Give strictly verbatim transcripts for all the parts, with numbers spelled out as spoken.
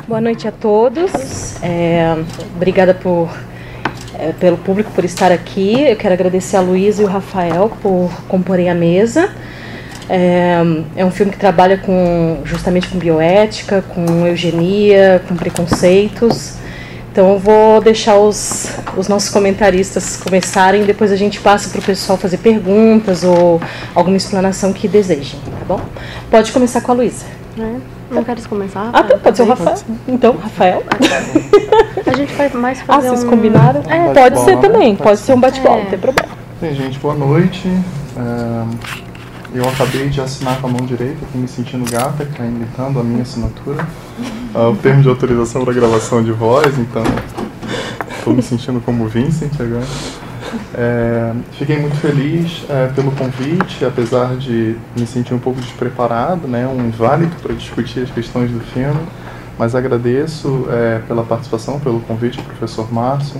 Boa noite a todos. É, obrigada por, é, pelo público por estar aqui. Eu quero agradecer a Luísa e o Rafael por comporem a mesa. É, é um filme que trabalha com, justamente com bioética, com eugenia, com preconceitos. Então eu vou deixar os, os nossos comentaristas começarem e depois a gente passa para o pessoal fazer perguntas ou alguma explanação que desejem, tá bom? Pode começar com a Luísa. É. Não queres começar? Ah, tá, pode ser o Rafael. Então, Rafael. A gente vai mais fazer Ah, vocês um... combinaram? É, pode ser né? também, Pode pode ser. ser um bate-bola, É. não tem problema. Bem, gente, boa noite. É, eu acabei de assinar com a mão direita, aqui me sentindo gata, que está imitando a minha assinatura. Ah, o termo de autorização para gravação de voz, então estou me sentindo como Vincent agora. É, fiquei muito feliz é, pelo convite, apesar de me sentir um pouco despreparado, né, um inválido para discutir as questões do filme, mas agradeço é, pela participação, pelo convite, professor Márcio.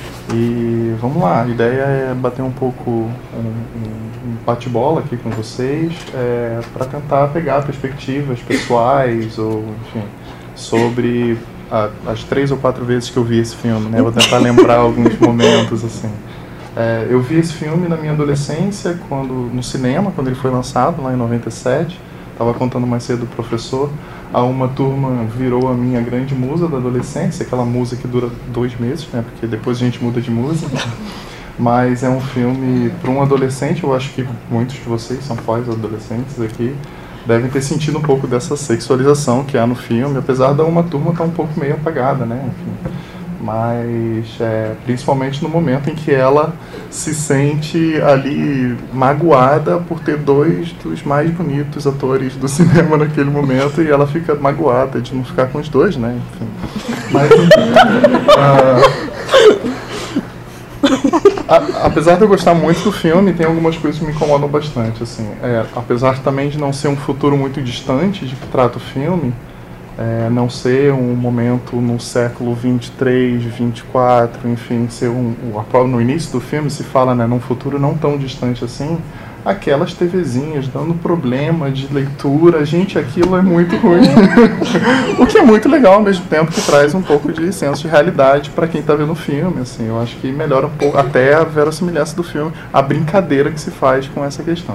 E vamos lá, a ideia é bater um pouco um, um bate-bola aqui com vocês é, para tentar pegar perspectivas pessoais ou, enfim, sobre a, as três ou quatro vezes que eu vi esse filme, né? Vou tentar lembrar alguns momentos assim. É, eu vi esse filme na minha adolescência, quando, no cinema, quando ele foi lançado, lá em noventa e sete. Estava contando mais cedo do professor. A Uma Turma virou a minha grande musa da adolescência, aquela musa que dura dois meses, né? Porque depois a gente muda de musa. Mas é um filme para um adolescente, eu acho que muitos de vocês são pais adolescentes aqui, devem ter sentido um pouco dessa sexualização que há no filme, apesar da Uma Turma estar um pouco meio apagada, né? Enfim. Mas é, principalmente no momento em que ela se sente ali magoada por ter dois dos mais bonitos atores do cinema naquele momento, e ela fica magoada de não ficar com os dois, né? Enfim. Mas, uh, a, apesar de eu gostar muito do filme, tem algumas coisas que me incomodam bastante, assim. É, apesar também de não ser um futuro muito distante de que trata o filme, É, não ser um momento no século vinte e três, vinte e quatro, enfim, ser um, no início do filme se fala, né, num futuro não tão distante assim, aquelas TVzinhas dando problema de leitura, gente, aquilo é muito ruim. O que é muito legal ao mesmo tempo que traz um pouco de senso de realidade para quem está vendo o filme, assim, eu acho que melhora um pouco até a verossimilhança do filme, a brincadeira que se faz com essa questão.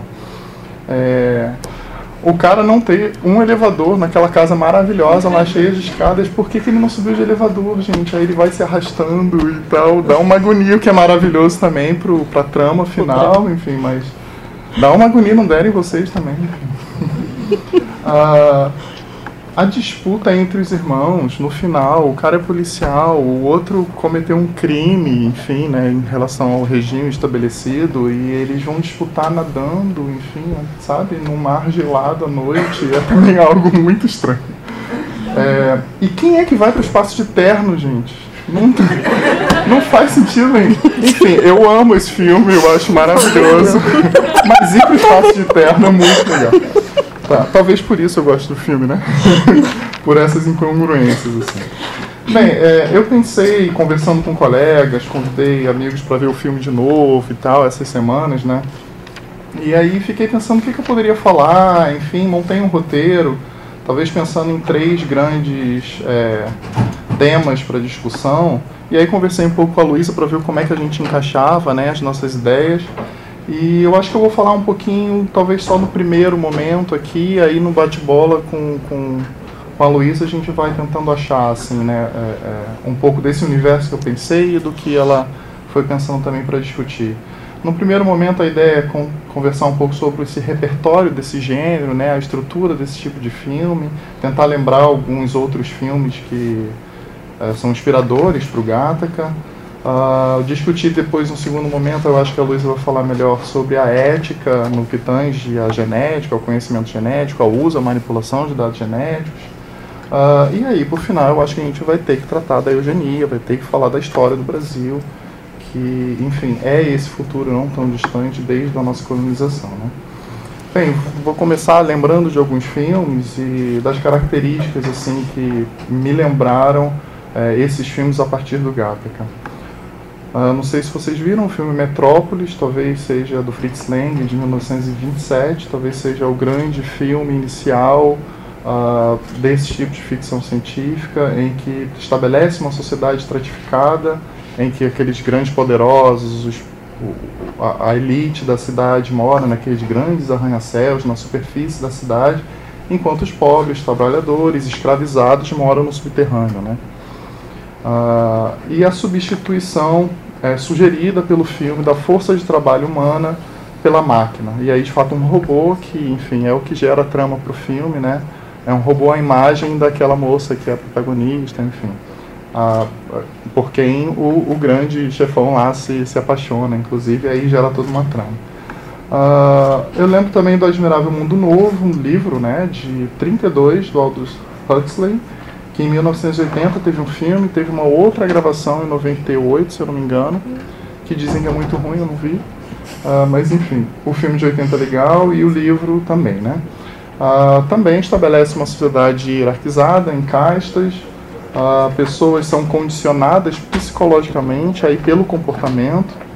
É... O cara não ter um elevador naquela casa maravilhosa lá, cheia de escadas, por que, que ele não subiu de elevador, gente? Aí ele vai se arrastando e tal, dá uma agonia, que é maravilhoso também pro, pra trama final, enfim, mas dá uma agonia, não derem vocês também, enfim. Ah, a disputa entre os irmãos, no final, o cara é policial, o outro cometeu um crime, enfim, né, em relação ao regime estabelecido, e eles vão disputar nadando, enfim, sabe, num mar gelado à noite, é também algo muito estranho. É, e quem é que vai para o espaço de terno, gente? Não, não faz sentido, hein? Enfim, eu amo esse filme, eu acho maravilhoso, mas ir para o espaço de terno é muito legal. Tá, talvez por isso eu gosto do filme, né? Por essas incongruências, assim. Bem, é, eu pensei, conversando com colegas, convidei amigos para ver o filme de novo e tal, essas semanas, né? E aí fiquei pensando o que, que eu poderia falar, enfim, montei um roteiro, talvez pensando em três grandes é, temas para discussão. E aí conversei um pouco com a Luísa para ver como é que a gente encaixava, né, as nossas ideias. E eu acho que eu vou falar um pouquinho, talvez só no primeiro momento aqui, aí no bate-bola com, com, com a Luísa a gente vai tentando achar, assim, né, é, é, um pouco desse universo que eu pensei e do que ela foi pensando também para discutir. No primeiro momento a ideia é con- conversar um pouco sobre esse repertório desse gênero, né, a estrutura desse tipo de filme, tentar lembrar alguns outros filmes que é, são inspiradores para o Gattaca. Uh, discutir depois, no segundo momento, eu acho que a Luísa vai falar melhor sobre a ética no que tange a genética, ao conhecimento genético, ao uso, à manipulação de dados genéticos. Uh, e aí, por final, eu acho que a gente vai ter que tratar da eugenia, vai ter que falar da história do Brasil, que, enfim, é esse futuro não tão distante desde a nossa colonização, né? Bem, vou começar lembrando de alguns filmes e das características, assim, que me lembraram eh, esses filmes a partir do Gattaca. Uh, não sei se vocês viram o filme Metrópolis, talvez seja do Fritz Lang, de mil novecentos e vinte e sete, talvez seja o grande filme inicial uh, desse tipo de ficção científica, em que estabelece uma sociedade estratificada, em que aqueles grandes poderosos, os, a, a elite da cidade mora naqueles grandes arranha-céus, na superfície da cidade, enquanto os pobres, trabalhadores, escravizados moram no subterrâneo, né? Uh, e a substituição é sugerida pelo filme da força de trabalho humana pela máquina. E aí, de fato, um robô que, enfim, é o que gera a trama para o filme, né? É um robô à imagem daquela moça que é a protagonista, enfim. Uh, por quem o, o grande chefão lá se, se apaixona, inclusive, aí gera toda uma trama. Uh, eu lembro também do Admirável Mundo Novo, um livro, né, de trinta e dois, do Aldous Huxley, que em mil novecentos e oitenta teve um filme, teve uma outra gravação em noventa e oito, se eu não me engano, que dizem que é muito ruim, eu não vi. Uh, mas enfim, o filme de oitenta é legal e o livro também, né? Uh, também estabelece uma sociedade hierarquizada, em castas, uh, pessoas são condicionadas psicologicamente aí pelo comportamento.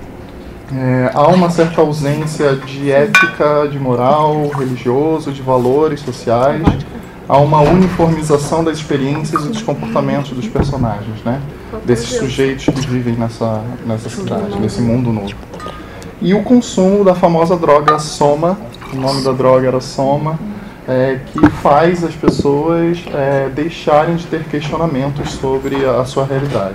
É, há uma certa ausência de ética, de moral, religioso, de valores sociais. Há uma uniformização das experiências e dos comportamentos dos personagens, né? Desses sujeitos que vivem nessa, nessa cidade, nesse mundo novo. E o consumo da famosa droga Soma, o nome da droga era Soma, é, que faz as pessoas é, deixarem de ter questionamentos sobre a, a sua realidade.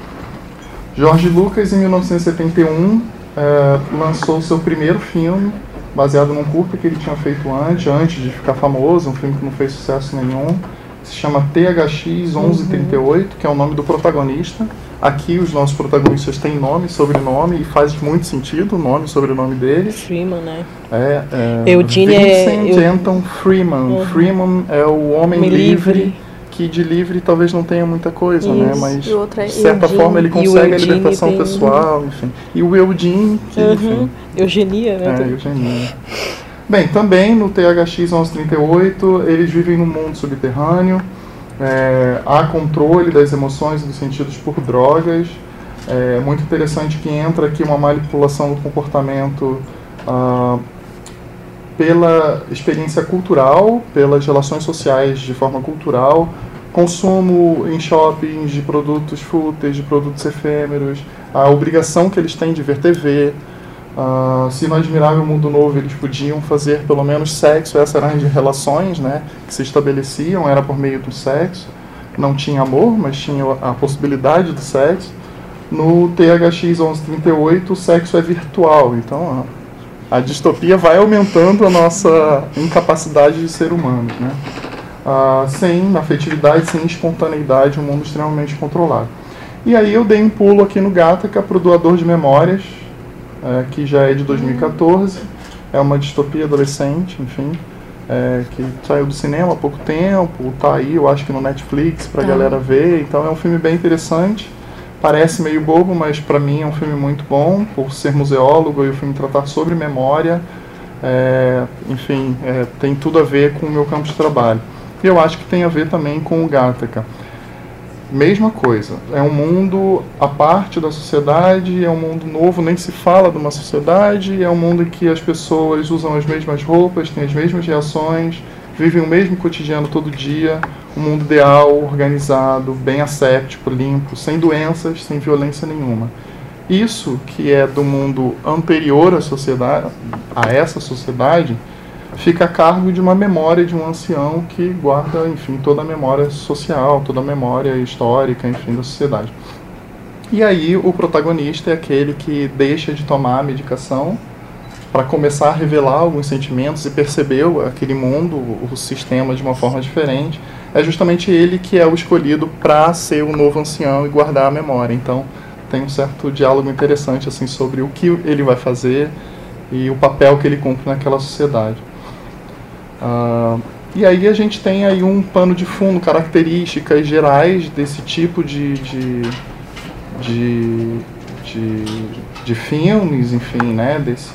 George Lucas, em mil novecentos e setenta e um, É, lançou seu primeiro filme, baseado num curta que ele tinha feito antes, antes de ficar famoso, um filme que não fez sucesso nenhum, se chama T H X onze trinta e oito, que é o nome do protagonista. Aqui os nossos protagonistas têm nome, sobrenome, e faz muito sentido o nome e sobrenome deles. Freeman, né? É, é Eugene Vincent é... Anton Freeman. Uhum. Freeman é o homem Me livre, livre, que de livre talvez não tenha muita coisa, Isso. né? Mas E outra é de certa Eugene. forma ele consegue a Eugene libertação tem... pessoal, enfim. E o Eugene, que Uhum. enfim... Eugenia, né? É, Eugenia. Bem, também no T H X onze trinta e oito, eles vivem num mundo subterrâneo, é, há controle das emoções e dos sentidos por drogas. É muito interessante que entra aqui uma manipulação do comportamento ah, pela experiência cultural, pelas relações sociais de forma cultural, consumo em shoppings de produtos fúteis, de produtos efêmeros, a obrigação que eles têm de ver T V. Uh, se no Admirável Mundo Novo eles podiam fazer pelo menos sexo, essas eram as relações, né, que se estabeleciam, era por meio do sexo. Não tinha amor, mas tinha a possibilidade do sexo. No T H X onze trinta e oito o sexo é virtual, então a, a distopia vai aumentando a nossa incapacidade de ser humano, né? Uh, sem afetividade, sem espontaneidade, um mundo extremamente controlado. E aí eu dei um pulo aqui no Gattaca para o Doador de Memórias, é, que já é de dois mil e quatorze, é uma distopia adolescente, enfim, é, que saiu do cinema há pouco tempo, tá aí, eu acho que no Netflix, pra ah. galera ver, então é um filme bem interessante, parece meio bobo, mas pra mim é um filme muito bom, por ser museólogo e o filme tratar sobre memória, é, enfim, é, tem tudo a ver com o meu campo de trabalho. E eu acho que tem a ver também com o Gattaca. Mesma coisa, é um mundo à parte da sociedade, é um mundo novo, nem se fala de uma sociedade, é um mundo em que as pessoas usam as mesmas roupas, têm as mesmas reações, vivem o mesmo cotidiano todo dia, um mundo ideal, organizado, bem asséptico, limpo, sem doenças, sem violência nenhuma. Isso que é do mundo anterior à sociedade, a essa sociedade, fica a cargo de uma memória de um ancião que guarda, enfim, toda a memória social, toda a memória histórica, enfim, da sociedade. E aí o protagonista é aquele que deixa de tomar a medicação para começar a revelar alguns sentimentos e perceber aquele mundo, o sistema de uma forma diferente. É justamente ele que é o escolhido para ser o novo ancião e guardar a memória. Então tem um certo diálogo interessante assim sobre o que ele vai fazer e o papel que ele cumpre naquela sociedade. Uh, e aí a gente tem aí um pano de fundo, características gerais desse tipo de, de, de, de, de filmes, enfim, né, desse,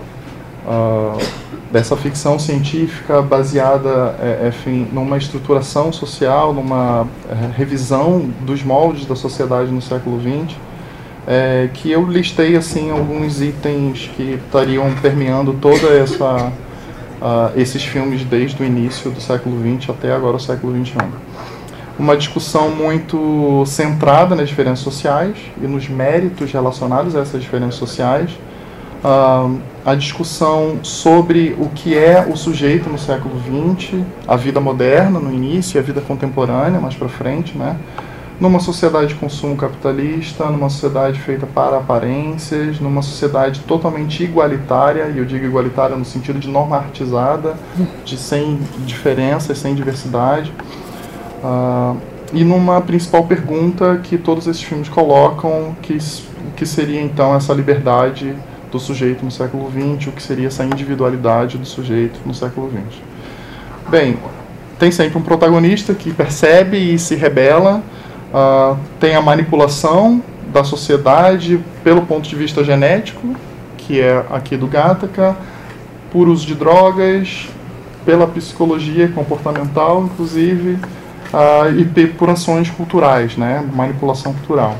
uh, dessa ficção científica baseada é, enfim, numa estruturação social, numa é, revisão dos moldes da sociedade no século vinte, é, que eu listei assim, alguns itens que estariam permeando toda essa... uh, esses filmes desde o início do século vinte até agora o século vinte e um. Uma discussão muito centrada nas diferenças sociais e nos méritos relacionados a essas diferenças sociais. Uh, a discussão sobre o que é o sujeito no século vinte, a vida moderna no início e a vida contemporânea mais para frente, né? Numa sociedade de consumo capitalista, numa sociedade feita para aparências, numa sociedade totalmente igualitária, e eu digo igualitária no sentido de normatizada, de sem diferenças, sem diversidade. Uh, e numa principal pergunta que todos esses filmes colocam, que, que seria então essa liberdade do sujeito no século vinte, o que seria essa individualidade do sujeito no século vinte. Bem, tem sempre um protagonista que percebe e se rebela, uh, tem a manipulação da sociedade pelo ponto de vista genético, que é aqui do Gattaca, por uso de drogas, pela psicologia comportamental, inclusive, uh, e por ações culturais, né, manipulação cultural.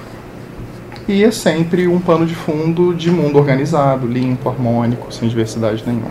E é sempre um pano de fundo de mundo organizado, limpo, harmônico, sem diversidade nenhuma.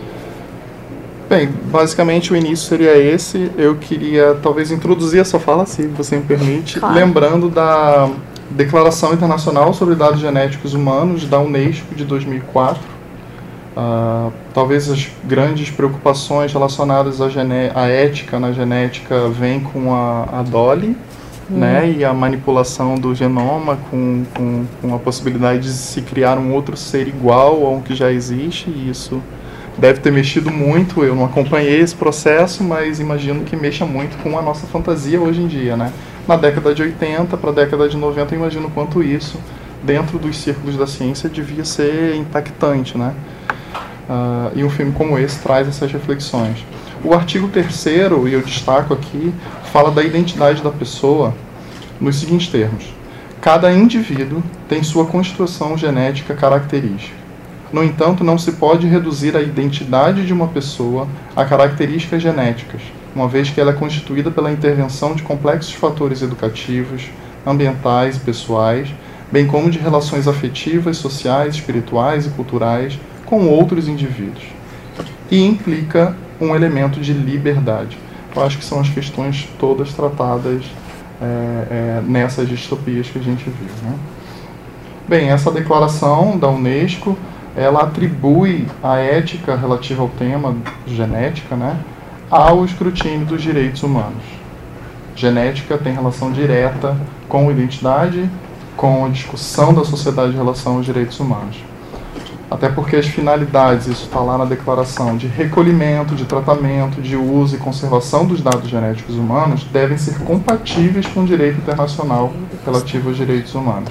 Bem, basicamente o início seria esse. Eu queria talvez introduzir essa fala, se você me permite, claro. Lembrando da Declaração Internacional sobre Dados Genéticos Humanos, da Unesco, de dois mil e quatro. Uh, talvez as grandes preocupações relacionadas à, gené à ética na genética vêm com a, a Dolly, Hum. né, e a manipulação do genoma com, com, com a possibilidade de se criar um outro ser igual ao que já existe, e isso deve ter mexido muito. Eu não acompanhei esse processo, mas imagino que mexa muito com a nossa fantasia hoje em dia, né? Na década de oitenta para a década de noventa, eu imagino quanto isso, dentro dos círculos da ciência, devia ser impactante, né? Uh, e um filme como esse traz essas reflexões. O artigo terceiro, e eu destaco aqui, fala da identidade da pessoa nos seguintes termos: cada indivíduo tem sua constituição genética característica. No entanto, não se pode reduzir a identidade de uma pessoa a características genéticas, uma vez que ela é constituída pela intervenção de complexos fatores educativos, ambientais e pessoais, bem como de relações afetivas, sociais, espirituais e culturais com outros indivíduos, e implica um elemento de liberdade. Eu acho que são as questões todas tratadas é, é, nessas distopias que a gente viu, né? Bem, essa declaração da Unesco, ela atribui a ética relativa ao tema genética, né, ao escrutínio dos direitos humanos. Genética tem relação direta com identidade, com a discussão da sociedade em relação aos direitos humanos. Até porque as finalidades, isso está lá na declaração, de recolhimento, de tratamento, de uso e conservação dos dados genéticos humanos devem ser compatíveis com o direito internacional relativo aos direitos humanos.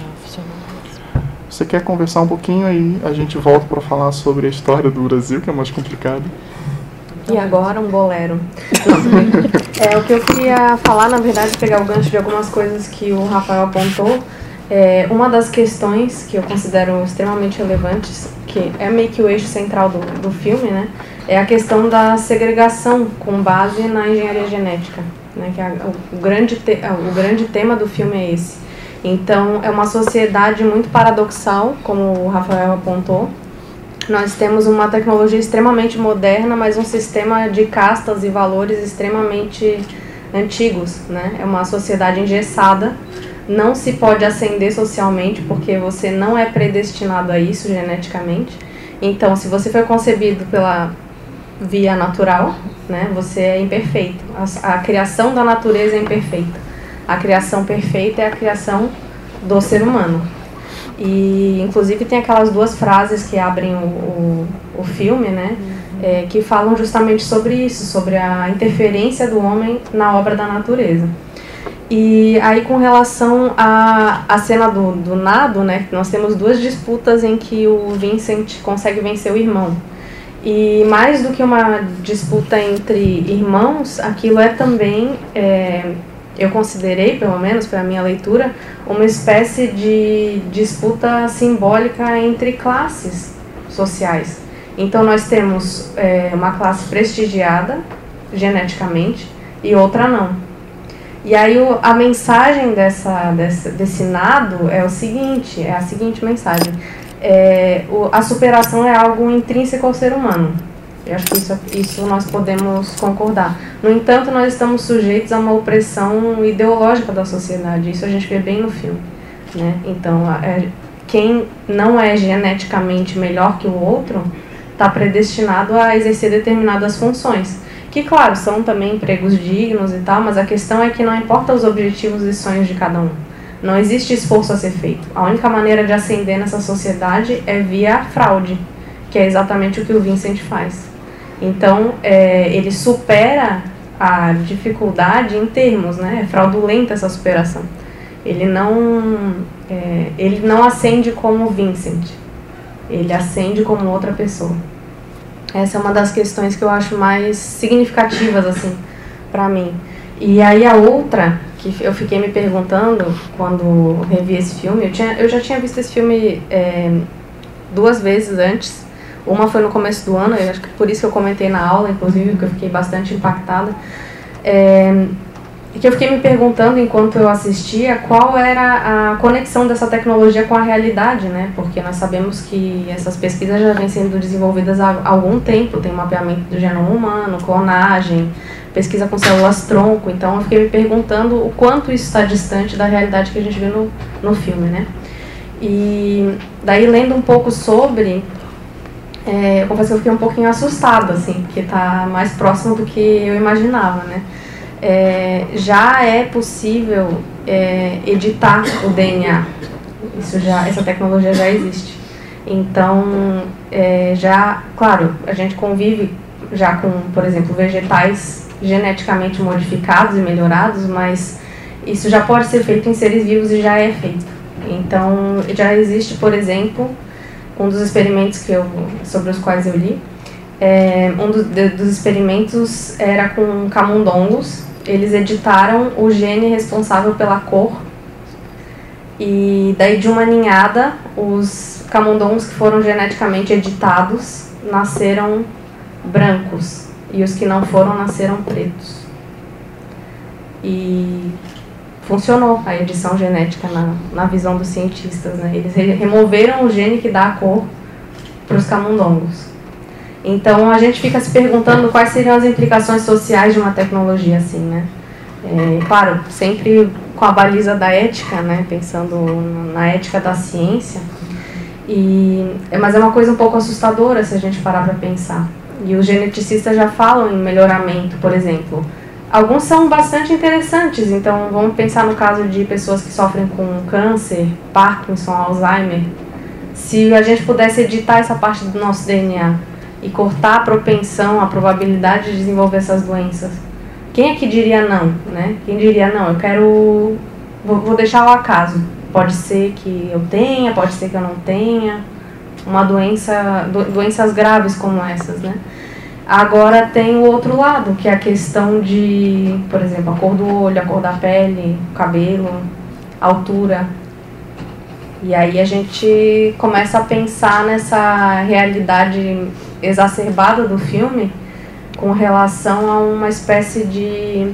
Você quer conversar um pouquinho aí? A gente volta para falar sobre a história do Brasil, que é mais complicado. E agora um bolero. É, o que eu queria falar, na verdade, pegar o gancho de algumas coisas que o Rafael apontou. É, uma das questões que eu considero extremamente relevantes, que é meio que o eixo central do, do filme, né, é a questão da segregação com base na engenharia genética, né, que é o, o, grande te, o grande tema do filme é esse. Então, é uma sociedade muito paradoxal, como o Rafael apontou. Nós temos uma tecnologia extremamente moderna, mas um sistema de castas e valores extremamente antigos, né? É uma sociedade engessada. Não se pode ascender socialmente porque você não é predestinado a isso geneticamente. Então, se você foi concebido pela via natural, né, você é imperfeito. A, a criação da natureza é imperfeita. A criação perfeita é a criação do ser humano. E, inclusive, tem aquelas duas frases que abrem o, o, o filme, né, é, que falam justamente sobre isso, sobre a interferência do homem na obra da natureza. E aí, com relação à, à cena do, do nado, né, nós temos duas disputas em que o Vincent consegue vencer o irmão. E mais do que uma disputa entre irmãos, aquilo é também, é, eu considerei, pelo menos para a minha leitura, uma espécie de disputa simbólica entre classes sociais. Então nós temos é, uma classe prestigiada geneticamente e outra não. E aí o, a mensagem dessa, dessa, desse nado é o seguinte, é a seguinte mensagem: é, o, a superação é algo intrínseco ao ser humano. Eu acho que isso, isso nós podemos concordar. No entanto, nós estamos sujeitos a uma opressão ideológica da sociedade. Isso a gente vê bem no filme, né? Então, é, quem não é geneticamente melhor que o outro está predestinado a exercer determinadas funções. Que, claro, são também empregos dignos e tal, mas a questão é que não importa os objetivos e sonhos de cada um. Não existe esforço a ser feito. A única maneira de ascender nessa sociedade é via fraude, que é exatamente o que o Vincent faz. Então, é, ele supera a dificuldade em termos, né? É fraudulenta essa superação. Ele não, é, ele não ascende como Vincent, ele ascende como outra pessoa. Essa é uma das questões que eu acho mais significativas, assim, para mim. E aí a outra, que eu fiquei me perguntando quando revi esse filme, eu, tinha, eu já tinha visto esse filme é, duas vezes antes. Uma foi no começo do ano, eu acho que por isso que eu comentei na aula, inclusive, porque eu fiquei bastante impactada. É, e que eu fiquei me perguntando, enquanto eu assistia, qual era a conexão dessa tecnologia com a realidade, né? Porque nós sabemos que essas pesquisas já vêm sendo desenvolvidas há algum tempo, tem mapeamento do genoma humano, clonagem, pesquisa com células-tronco, então eu fiquei me perguntando o quanto isso está distante da realidade que a gente vê no, no filme, né? E daí, lendo um pouco sobre, é, eu confesso que eu fiquei um pouquinho assustada, assim, porque está mais próximo do que eu imaginava, né? É, já é possível é, editar o D N A, isso já, essa tecnologia já existe. Então, é, já, claro, a gente convive já com, por exemplo, vegetais geneticamente modificados e melhorados, mas isso já pode ser feito em seres vivos e já é feito. Então, já existe, por exemplo, um dos experimentos que eu, sobre os quais eu li, é, um do, de, dos experimentos era com camundongos. Eles editaram o gene responsável pela cor, e daí de uma ninhada, os camundongos que foram geneticamente editados nasceram brancos, e os que não foram nasceram pretos. E funcionou a edição genética na, na visão dos cientistas, né? Eles re removeram o gene que dá a cor para os camundongos. Então, a gente fica se perguntando quais seriam as implicações sociais de uma tecnologia assim, né? É, claro, sempre com a baliza da ética, né? Pensando na ética da ciência. E, mas é uma coisa um pouco assustadora se a gente parar para pensar. E os geneticistas já falam em melhoramento, por exemplo. Alguns são bastante interessantes, então vamos pensar no caso de pessoas que sofrem com câncer, Parkinson, Alzheimer. Se a gente pudesse editar essa parte do nosso D N A e cortar a propensão, a probabilidade de desenvolver essas doenças, quem é que diria não, né? Quem diria não, eu quero, vou, vou deixar ao acaso. Pode ser que eu tenha, pode ser que eu não tenha, uma doença, do, doenças graves como essas, né? Agora tem o outro lado, que é a questão de, por exemplo, a cor do olho, a cor da pele, o cabelo, a altura. E aí a gente começa a pensar nessa realidade exacerbada do filme com relação a uma espécie de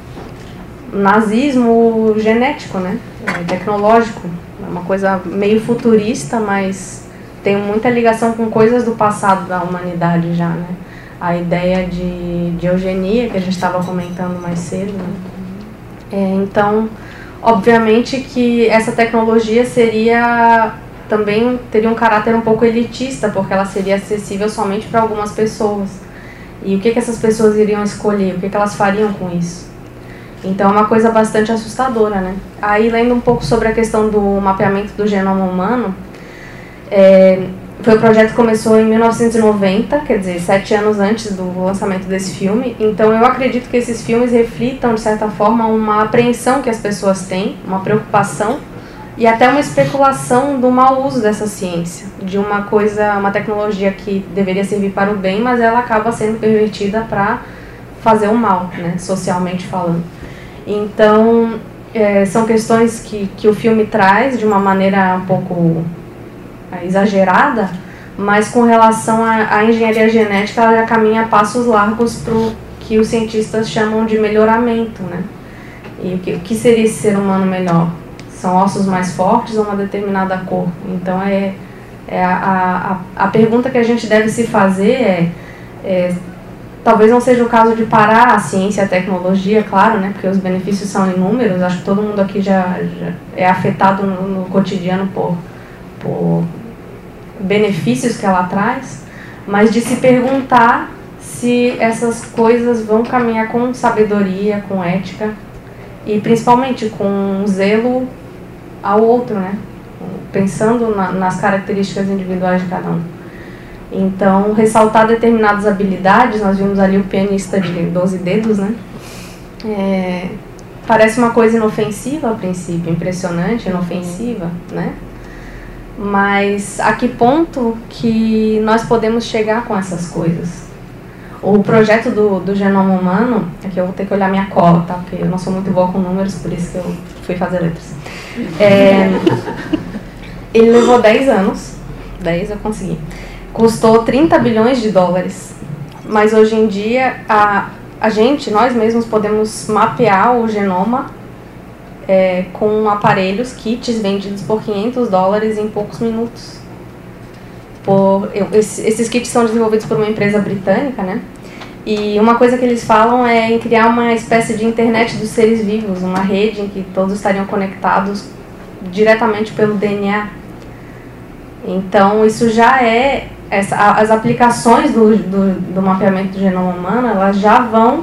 nazismo genético, né? É, tecnológico. É uma coisa meio futurista, mas tem muita ligação com coisas do passado da humanidade já, né? A ideia de, de eugenia, que a gente estava comentando mais cedo, né? É, então, obviamente que essa tecnologia seria também teria um caráter um pouco elitista, porque ela seria acessível somente para algumas pessoas. E o que, que essas pessoas iriam escolher? O que, que elas fariam com isso? Então é uma coisa bastante assustadora, né? Aí, lendo um pouco sobre a questão do mapeamento do genoma humano, é, foi um projeto que começou em mil novecentos e noventa, quer dizer, sete anos antes do lançamento desse filme. Então eu acredito que esses filmes reflitam, de certa forma, uma apreensão que as pessoas têm, uma preocupação e até uma especulação do mau uso dessa ciência, de uma coisa, uma tecnologia que deveria servir para o bem, mas ela acaba sendo pervertida para fazer o mal, né, socialmente falando. Então, é, são questões que, que o filme traz de uma maneira um pouco exagerada, mas com relação à, à engenharia genética, ela já caminha a passos largos para o que os cientistas chamam de melhoramento, né? E o que, o que seria esse ser humano melhor? São ossos mais fortes ou uma determinada cor? Então, é, é a, a, a pergunta que a gente deve se fazer é, É, talvez não seja o caso de parar a ciência e a tecnologia, claro, né, porque os benefícios são inúmeros, acho que todo mundo aqui já, já é afetado no, no cotidiano por, por benefícios que ela traz, mas de se perguntar se essas coisas vão caminhar com sabedoria, com ética e principalmente com zelo ao outro, né, pensando na, nas características individuais de cada um. Então, ressaltar determinadas habilidades, nós vimos ali o pianista de doze dedos, né? É, parece uma coisa inofensiva a princípio, impressionante, inofensiva, né? Mas a que ponto que nós podemos chegar com essas coisas? O projeto do, do genoma humano, aqui eu vou ter que olhar minha cola, tá? Porque eu não sou muito boa com números, por isso que eu fui fazer letras. É, ele levou dez anos, dez eu consegui. Custou trinta bilhões de dólares, mas hoje em dia a, a gente, nós mesmos podemos mapear o genoma é, com aparelhos, kits vendidos por quinhentos dólares em poucos minutos. Por, eu, esses, esses kits são desenvolvidos por uma empresa britânica, né? E uma coisa que eles falam é em criar uma espécie de internet dos seres vivos, uma rede em que todos estariam conectados diretamente pelo D N A. Então isso já é... Essa, as aplicações do, do, do mapeamento do genoma humano, elas já vão,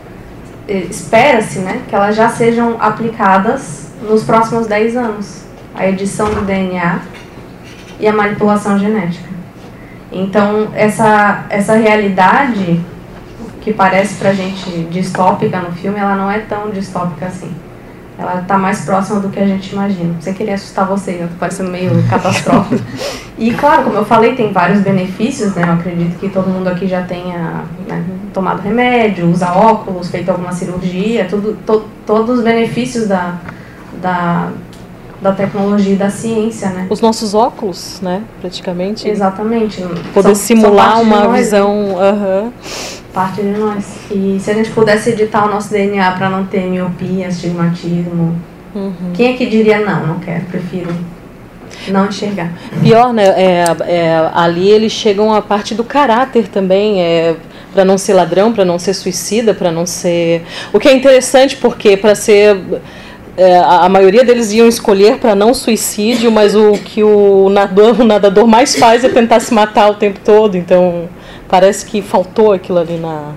espera-se, né, que elas já sejam aplicadas nos próximos dez anos. A edição do D N A e a manipulação genética. Então, essa, essa realidade que parece pra gente distópica no filme, ela não é tão distópica assim. Ela está mais próxima do que a gente imagina. Sem querer assustar vocês, eu tô parecendo meio catastrófico. E, claro, como eu falei, tem vários benefícios, né? Eu acredito que todo mundo aqui já tenha, né, tomado remédio, usa óculos, feito alguma cirurgia, tudo, to, todos os benefícios da, da, da tecnologia e da ciência, né? Os nossos óculos, né? Praticamente. Exatamente. Poder são, simular são uma nós, visão... Né? Uhum. Parte de nós. E se a gente pudesse editar o nosso D N A para não ter miopia, astigmatismo, uhum. Quem é que diria não, não quero, prefiro não enxergar. Pior, né? É, é, ali eles chegam à parte do caráter também, é, para não ser ladrão, para não ser suicida, para não ser... O que é interessante porque para ser... É, a maioria deles iam escolher para não suicídio, mas o que o nadador, o nadador mais faz é tentar se matar o tempo todo, então... Parece que faltou aquilo ali na,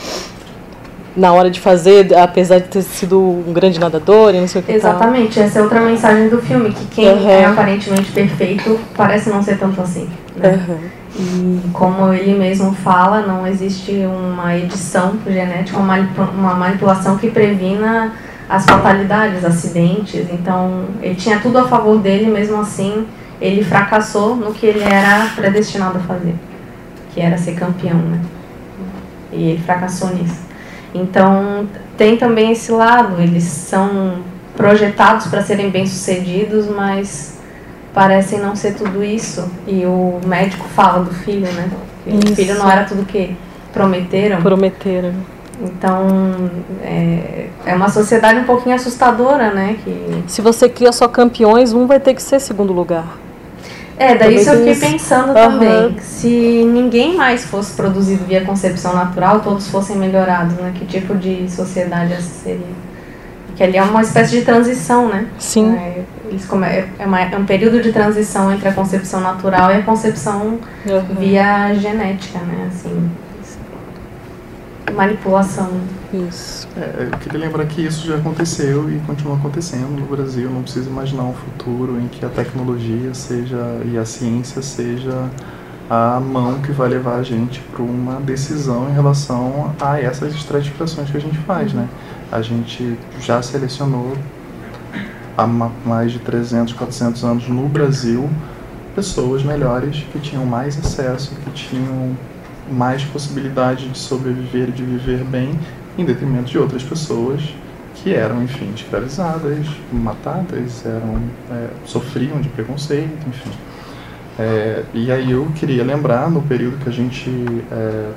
na hora de fazer, apesar de ter sido um grande nadador e não sei o que. Exatamente, tal. Essa é outra mensagem do filme, que quem uhum. é aparentemente perfeito parece não ser tanto assim. Né? Uhum. E como ele mesmo fala, não existe uma edição genética, uma, uma manipulação que previna as fatalidades, acidentes. Então, ele tinha tudo a favor dele, mesmo assim, ele fracassou no que ele era predestinado a fazer. Que era ser campeão, né? E ele fracassou nisso. Então, tem também esse lado, eles são projetados para serem bem-sucedidos, mas parecem não ser tudo isso. E o médico fala do filho, né? O filho não era tudo que prometeram. Prometeram. Então, é, é uma sociedade um pouquinho assustadora, né? Que... Se você cria só campeões, um vai ter que ser segundo lugar. É, daí isso eu fiquei pensando uhum. também, se ninguém mais fosse produzido via concepção natural, todos fossem melhorados, né? Que tipo de sociedade essa seria? Que ali é uma espécie de transição, né? Sim. É, eles come... é, uma... é um período de transição entre a concepção natural e a concepção uhum. via genética, né? Assim, manipulação. Isso. É, eu queria lembrar que isso já aconteceu e continua acontecendo no Brasil. Não precisa imaginar um futuro em que a tecnologia seja e a ciência seja a mão que vai levar a gente para uma decisão em relação a essas estratificações que a gente faz, né? A gente já selecionou há mais de trezentos, quatrocentos anos no Brasil pessoas melhores que tinham mais acesso, que tinham mais possibilidade de sobreviver e de viver bem, em detrimento de outras pessoas que eram, enfim, escravizadas, matadas, eram, é, sofriam de preconceito, enfim. É, e aí eu queria lembrar, no período que a gente é,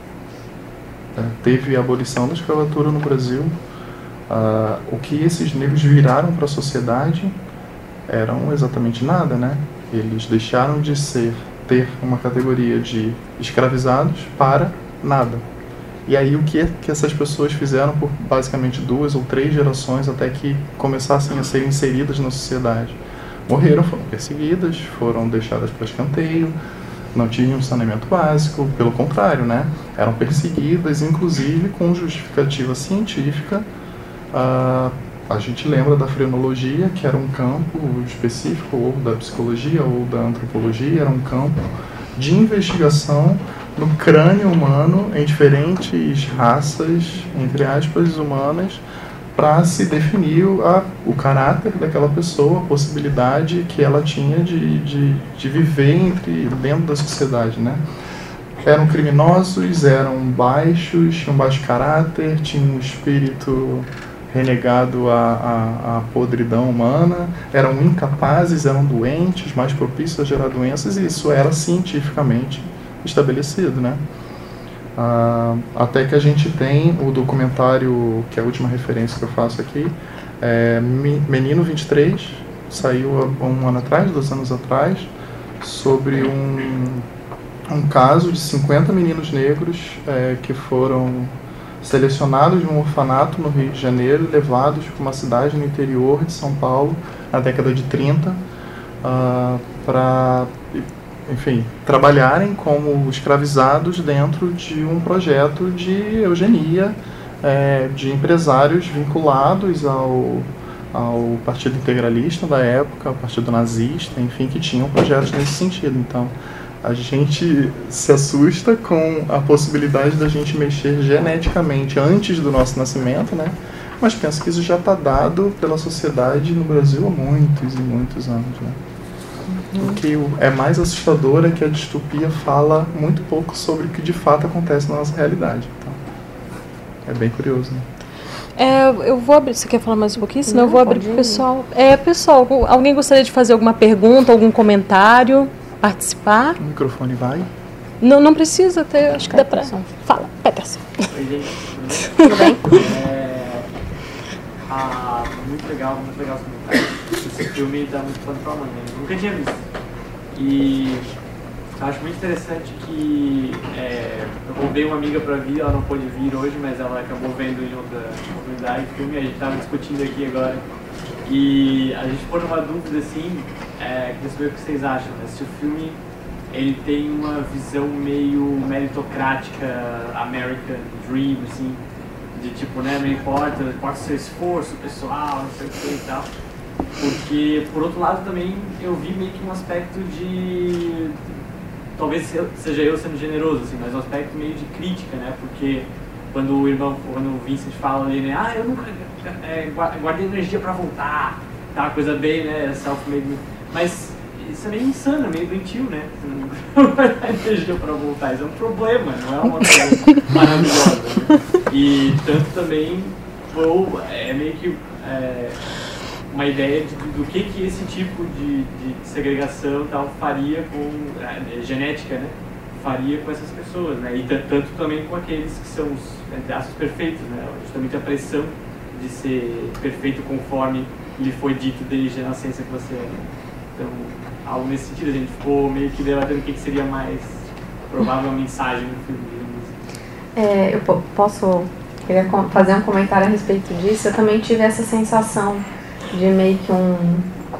teve a abolição da escravatura no Brasil, uh, o que esses negros viraram para a sociedade eram exatamente nada, né? Eles deixaram de ser, ter uma categoria de escravizados para nada. E aí o que, que essas pessoas fizeram por basicamente duas ou três gerações até que começassem a ser inseridas na sociedade? Morreram, foram perseguidas, foram deixadas para escanteio, não tinham saneamento básico, pelo contrário, né? Eram perseguidas, inclusive com justificativa científica. Uh, a gente lembra da frenologia, que era um campo específico, ou da psicologia, ou da antropologia, era um campo de investigação no crânio humano em diferentes raças, entre aspas, humanas, para se definir a, o caráter daquela pessoa, a possibilidade que ela tinha de, de, de viver entre, dentro da sociedade, né? Eram criminosos, eram baixos, tinham baixo caráter, tinham um espírito renegado à, à, à podridão humana, eram incapazes, eram doentes, mais propícios a gerar doenças, e isso era cientificamente estabelecido, né? Ah, até que a gente tem o documentário, que é a última referência que eu faço aqui, é Menino vinte e três, saiu há um ano atrás, dois anos atrás, sobre um, um caso de cinquenta meninos negros é, que foram selecionados de um orfanato no Rio de Janeiro e levados para uma cidade no interior de São Paulo, na década de trinta, ah, para... enfim, trabalharem como escravizados dentro de um projeto de eugenia, é, de empresários vinculados ao, ao Partido Integralista da época, ao Partido Nazista, enfim, que tinham projetos nesse sentido. Então, a gente se assusta com a possibilidade da gente mexer geneticamente antes do nosso nascimento, né? Mas penso que isso já está dado pela sociedade no Brasil há muitos e muitos anos, né? O que é mais assustador é que a distopia fala muito pouco sobre o que de fato acontece na nossa realidade. Então, é bem curioso, né? É, eu vou abrir. Você quer falar mais um pouquinho? Senão Não, eu vou abrir para o pessoal. É, pessoal, alguém gostaria de fazer alguma pergunta, algum comentário? Participar? O microfone vai? Não, não precisa ter, acho que dá para. Fala, Peterson. Oi, gente. Tudo bem? É, ah, muito legal, muito legal os comentários. Esse filme dá muito pano pra manga, eu nunca tinha visto. E acho muito interessante que é, eu convidei uma amiga pra vir, ela não pôde vir hoje, mas ela acabou vendo em outra oportunidade o filme, a gente tava discutindo aqui agora. E a gente pôs uma dúvida assim, é, queria saber o que vocês acham, né? Se o filme ele tem uma visão meio meritocrática, American Dream, assim, de tipo, né, não importa, importa o seu esforço pessoal, não sei o que e tal. Porque, por outro lado, também eu vi meio que um aspecto de... Talvez seja eu sendo generoso, assim, mas um aspecto meio de crítica, né? Porque quando o irmão, quando o Vincent fala ali, né? Ah, eu nunca é, guardei energia pra voltar, tá? Uma coisa bem, né? Self-made. Mas isso é meio insano, meio doentio, né? Você não guardar energia pra voltar. Isso é um problema, não é uma coisa maravilhosa. Né? E tanto também, ou é meio que... É, uma ideia de, do que, que esse tipo de, de segregação tal faria com é, genética, né? Faria com essas pessoas, né? E tanto também com aqueles que são os, entre aspas, perfeitos, né? Justamente a pressão de ser perfeito conforme lhe foi dito desde a nascença que você é. Né? Então, algo nesse sentido, a gente ficou meio que debatendo o que, que seria mais provável mensagem no filme. É, eu posso queria fazer um comentário a respeito disso. Eu também tive essa sensação de meio que um...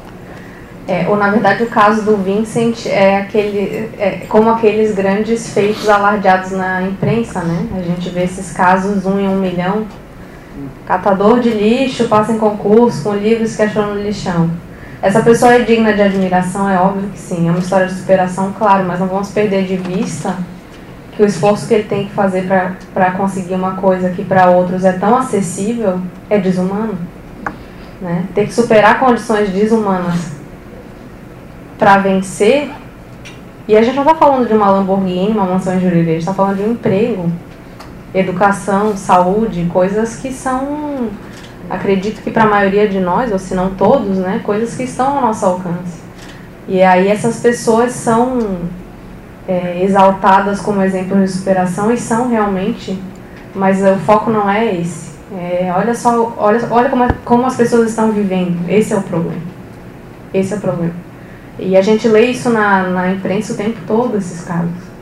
É, ou na verdade o caso do Vincent é, aquele, é como aqueles grandes feitos alardeados na imprensa, né? A gente vê esses casos um em um milhão. Catador de lixo passa em concurso com livros que achou no lixão. Essa pessoa é digna de admiração, é óbvio que sim. É uma história de superação, claro, mas não vamos perder de vista que o esforço que ele tem que fazer para conseguir uma coisa que para outros é tão acessível é desumano. Né? Ter que superar condições desumanas para vencer. E a gente não está falando de uma Lamborghini, uma mansão em Jurerê, a gente está falando de um emprego, educação, saúde, coisas que são, acredito que para a maioria de nós, ou se não todos, né, coisas que estão ao nosso alcance. E aí essas pessoas são é, exaltadas como exemplo de superação e são realmente, mas o foco não é esse. É, olha só, olha, olha como, como as pessoas estão vivendo. Esse é o problema. Esse é o problema. E a gente lê isso na, na imprensa o tempo todo, esses casos.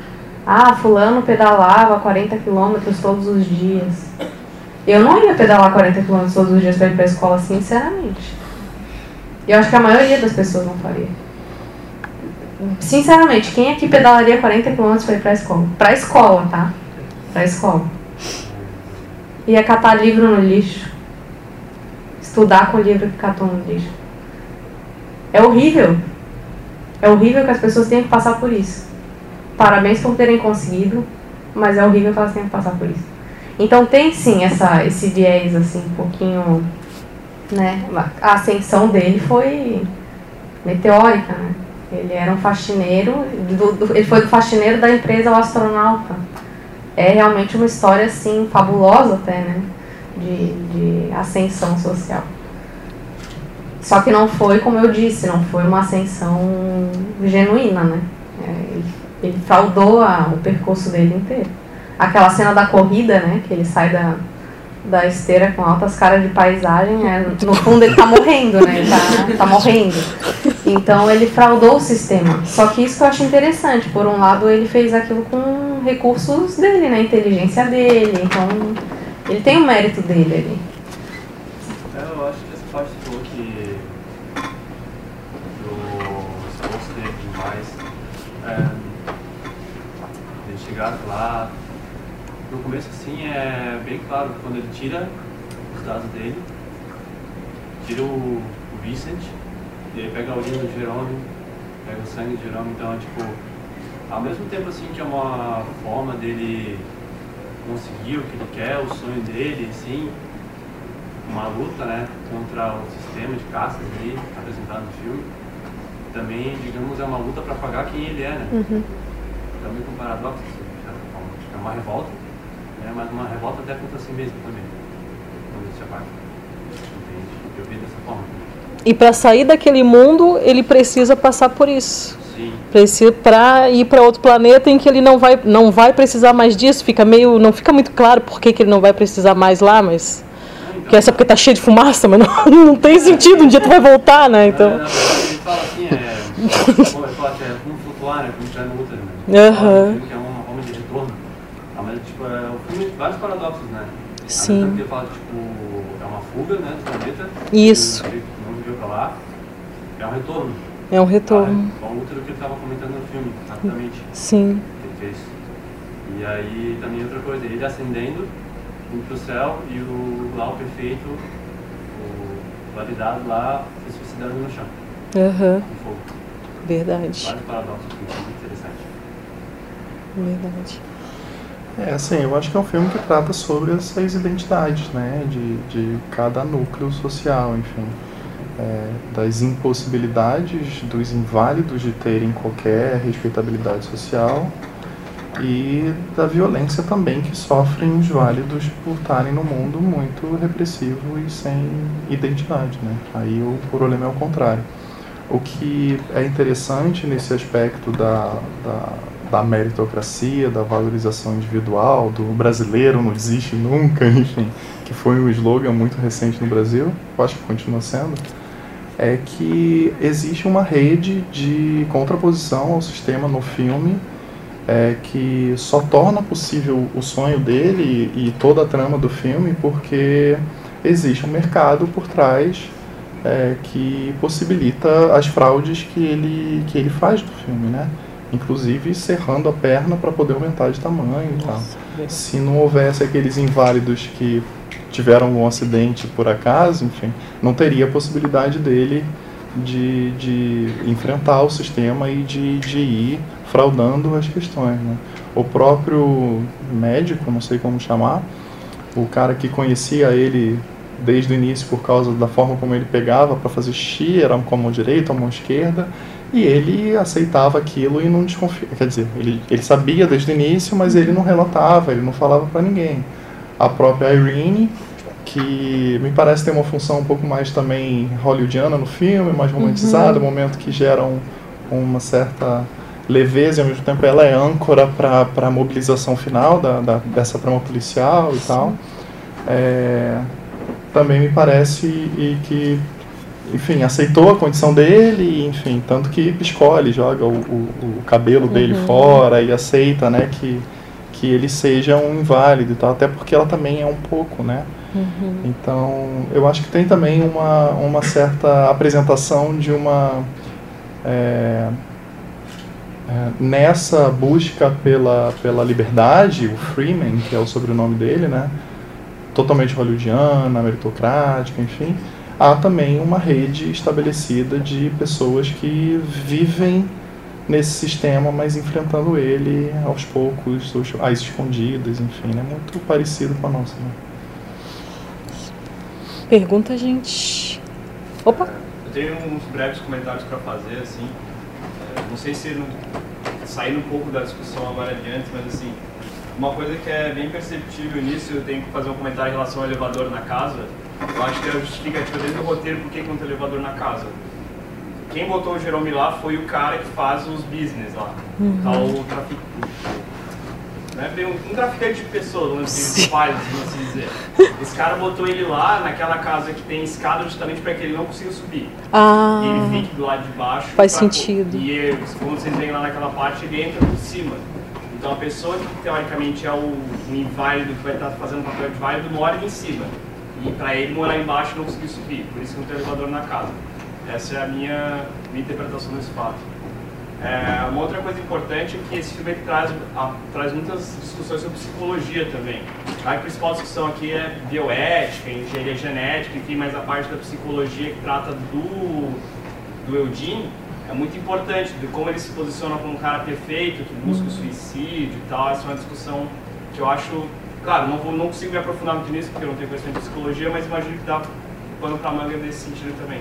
Ah, fulano pedalava quarenta quilômetros todos os dias. Eu não ia pedalar quarenta quilômetros todos os dias para ir para a escola, sinceramente. Eu acho que a maioria das pessoas não faria. Sinceramente, quem aqui pedalaria quarenta quilômetros para ir para a escola? Para a escola, tá? Para a escola. Ia catar livro no lixo. Estudar com o livro que catou no lixo. É horrível. É horrível que as pessoas tenham que passar por isso. Parabéns por terem conseguido, mas é horrível que elas tenham que passar por isso. Então tem sim essa, esse viés assim, um pouquinho, né? A ascensão dele foi meteórica, né? Ele era um faxineiro, do, do, ele foi do faxineiro da empresa ao astronauta. É realmente uma história assim, fabulosa até, né? De, de ascensão social. Só que não foi, como eu disse, não foi uma ascensão genuína, né? É, ele, ele fraudou a, o percurso dele inteiro. Aquela cena da corrida, né? Que ele sai da, da esteira com altas caras de paisagem, é, no fundo ele tá morrendo, né? Ele tá, tá morrendo. Então ele fraudou o sistema. Só que isso que eu acho interessante. Por um lado, ele fez aquilo com recursos dele, né? Inteligência dele. Então, ele tem o mérito dele ali. Eu acho que essa parte que falou que do esforço dele demais, é, ele chegar lá, no começo assim é bem claro, quando ele tira os dados dele, tira o, o Vincent, e ele pega a urina do Jerome, pega o sangue do Jerome, então é tipo, ao mesmo tempo assim que é uma forma dele conseguir o que ele quer, o sonho dele, assim, uma luta, né, contra o sistema de caças ali, apresentado no filme, também, digamos, é uma luta para pagar quem ele é, né? Uhum. Também com um paradoxo, assim, é uma revolta, né, mas uma revolta até contra si mesmo também, quando ele se apaga. Entende? Eu vi dessa forma. E para sair daquele mundo, ele precisa passar por isso. Sim. Precisa para ir para outro planeta em que ele não vai, não vai precisar mais disso. Fica meio, não fica muito claro por que, que ele não vai precisar mais lá, mas que essa porque tá cheio de fumaça, mas não, não tem sentido, um dia tu vai voltar, né? Então. É, ele fala assim, é, ele fala que é como flutuar, né, como já no útero, né? Uhum. Que é uma forma de retorno. Ah, mas tipo, é o filme tem vários paradoxos, né? Sim. Ele fala tipo, é uma fuga, né, do planeta. Isso. Que não viveu pra lá. É um retorno. É um retorno. Ah, é o útero que ele estava comentando no filme, rapidamente. Sim. Que ele fez. E aí também outra coisa, ele ascendendo, indo pro céu e o lá o perfeito, o validado lá, se suicidando no chão. Aham. Uhum. Com fogo. Verdade. Vários paradoxos, muito interessante. Verdade. É, assim, eu acho que é um filme que trata sobre essas identidades, né, de, de cada núcleo social, enfim. É, das impossibilidades dos inválidos de terem qualquer respeitabilidade social e da violência também que sofrem os válidos por estarem num mundo muito repressivo e sem identidade, né? Aí o problema é o contrário. O que é interessante nesse aspecto da, da, da meritocracia, da valorização individual, do brasileiro não desiste nunca, enfim, que foi um slogan muito recente no Brasil, eu acho que continua sendo, é que existe uma rede de contraposição ao sistema no filme, é, que só torna possível o sonho dele e, e toda a trama do filme porque existe um mercado por trás, é, que possibilita as fraudes que ele, que ele faz no filme, né? Inclusive serrando a perna para poder aumentar de tamanho e tal. Se não houvesse aqueles inválidos que tiveram algum acidente por acaso, enfim, não teria a possibilidade dele de, de enfrentar o sistema e de, de ir fraudando as questões, né? O próprio médico, não sei como chamar, o cara que conhecia ele desde o início por causa da forma como ele pegava para fazer xixi, era com a mão direita, a mão esquerda, e ele aceitava aquilo e não desconfiava, quer dizer, ele, ele sabia desde o início, mas ele não relatava, ele não falava para ninguém. A própria Irene, que me parece ter uma função um pouco mais também hollywoodiana no filme, mais romantizada, uhum. Um momento que gera um, uma certa leveza e ao mesmo tempo ela é âncora para a mobilização final da, da, dessa trama policial e tal. É, também me parece e que enfim, aceitou a condição dele, enfim, tanto que escolhe, joga o, o, o cabelo dele uhum. fora e aceita, né, que, que ele seja um inválido e tal, até porque ela também é um pouco, né. Uhum. Então, eu acho que tem também uma, uma certa apresentação de uma... É, é, nessa busca pela, pela liberdade, o Freeman, que é o sobrenome dele, né, totalmente hollywoodiana, meritocrática, enfim, há também uma rede estabelecida de pessoas que vivem nesse sistema, mas enfrentando ele aos poucos, às escondidas, enfim, é né, muito parecido com a nossa. Né? Pergunta, gente. Opa! Eu tenho uns breves comentários para fazer, assim. Não sei se não, saindo um pouco da discussão agora adiante, mas assim, uma coisa que é bem perceptível nisso, eu tenho que fazer um comentário em relação ao elevador na casa. Eu acho que é a justificativa desde o roteiro por que não tem elevador na casa. Quem botou o Jerome lá foi o cara que faz os business lá. Uhum. Tá, o traficante. Não é bem um, um traficante de pessoas, vamos dizer, faz, vamos assim dizer. Esse cara botou ele lá naquela casa que tem escada justamente para que ele não consiga subir. Ah, e ele fique do lado de baixo. Faz sentido. E ele, como vocês veem lá naquela parte, ele entra por cima. Então a pessoa que teoricamente é o, o inválido, que vai estar fazendo o papel de inválido, mora em cima. E para ele morar embaixo e não conseguir subir. Por isso que não tem elevador na casa. Essa é a minha, minha interpretação desse fato. É, uma outra coisa importante é que esse filme traz, a, traz muitas discussões sobre psicologia também. A principal discussão aqui é bioética, engenharia genética, enfim, mas a parte da psicologia que trata do, do Eugene é muito importante, de como ele se posiciona como um cara perfeito, que busca o suicídio e tal. Essa é uma discussão que eu acho... Claro, não, vou, não consigo me aprofundar muito nisso, porque eu não tenho conhecimento de psicologia, mas imagino que dá pano pra manga nesse sentido também.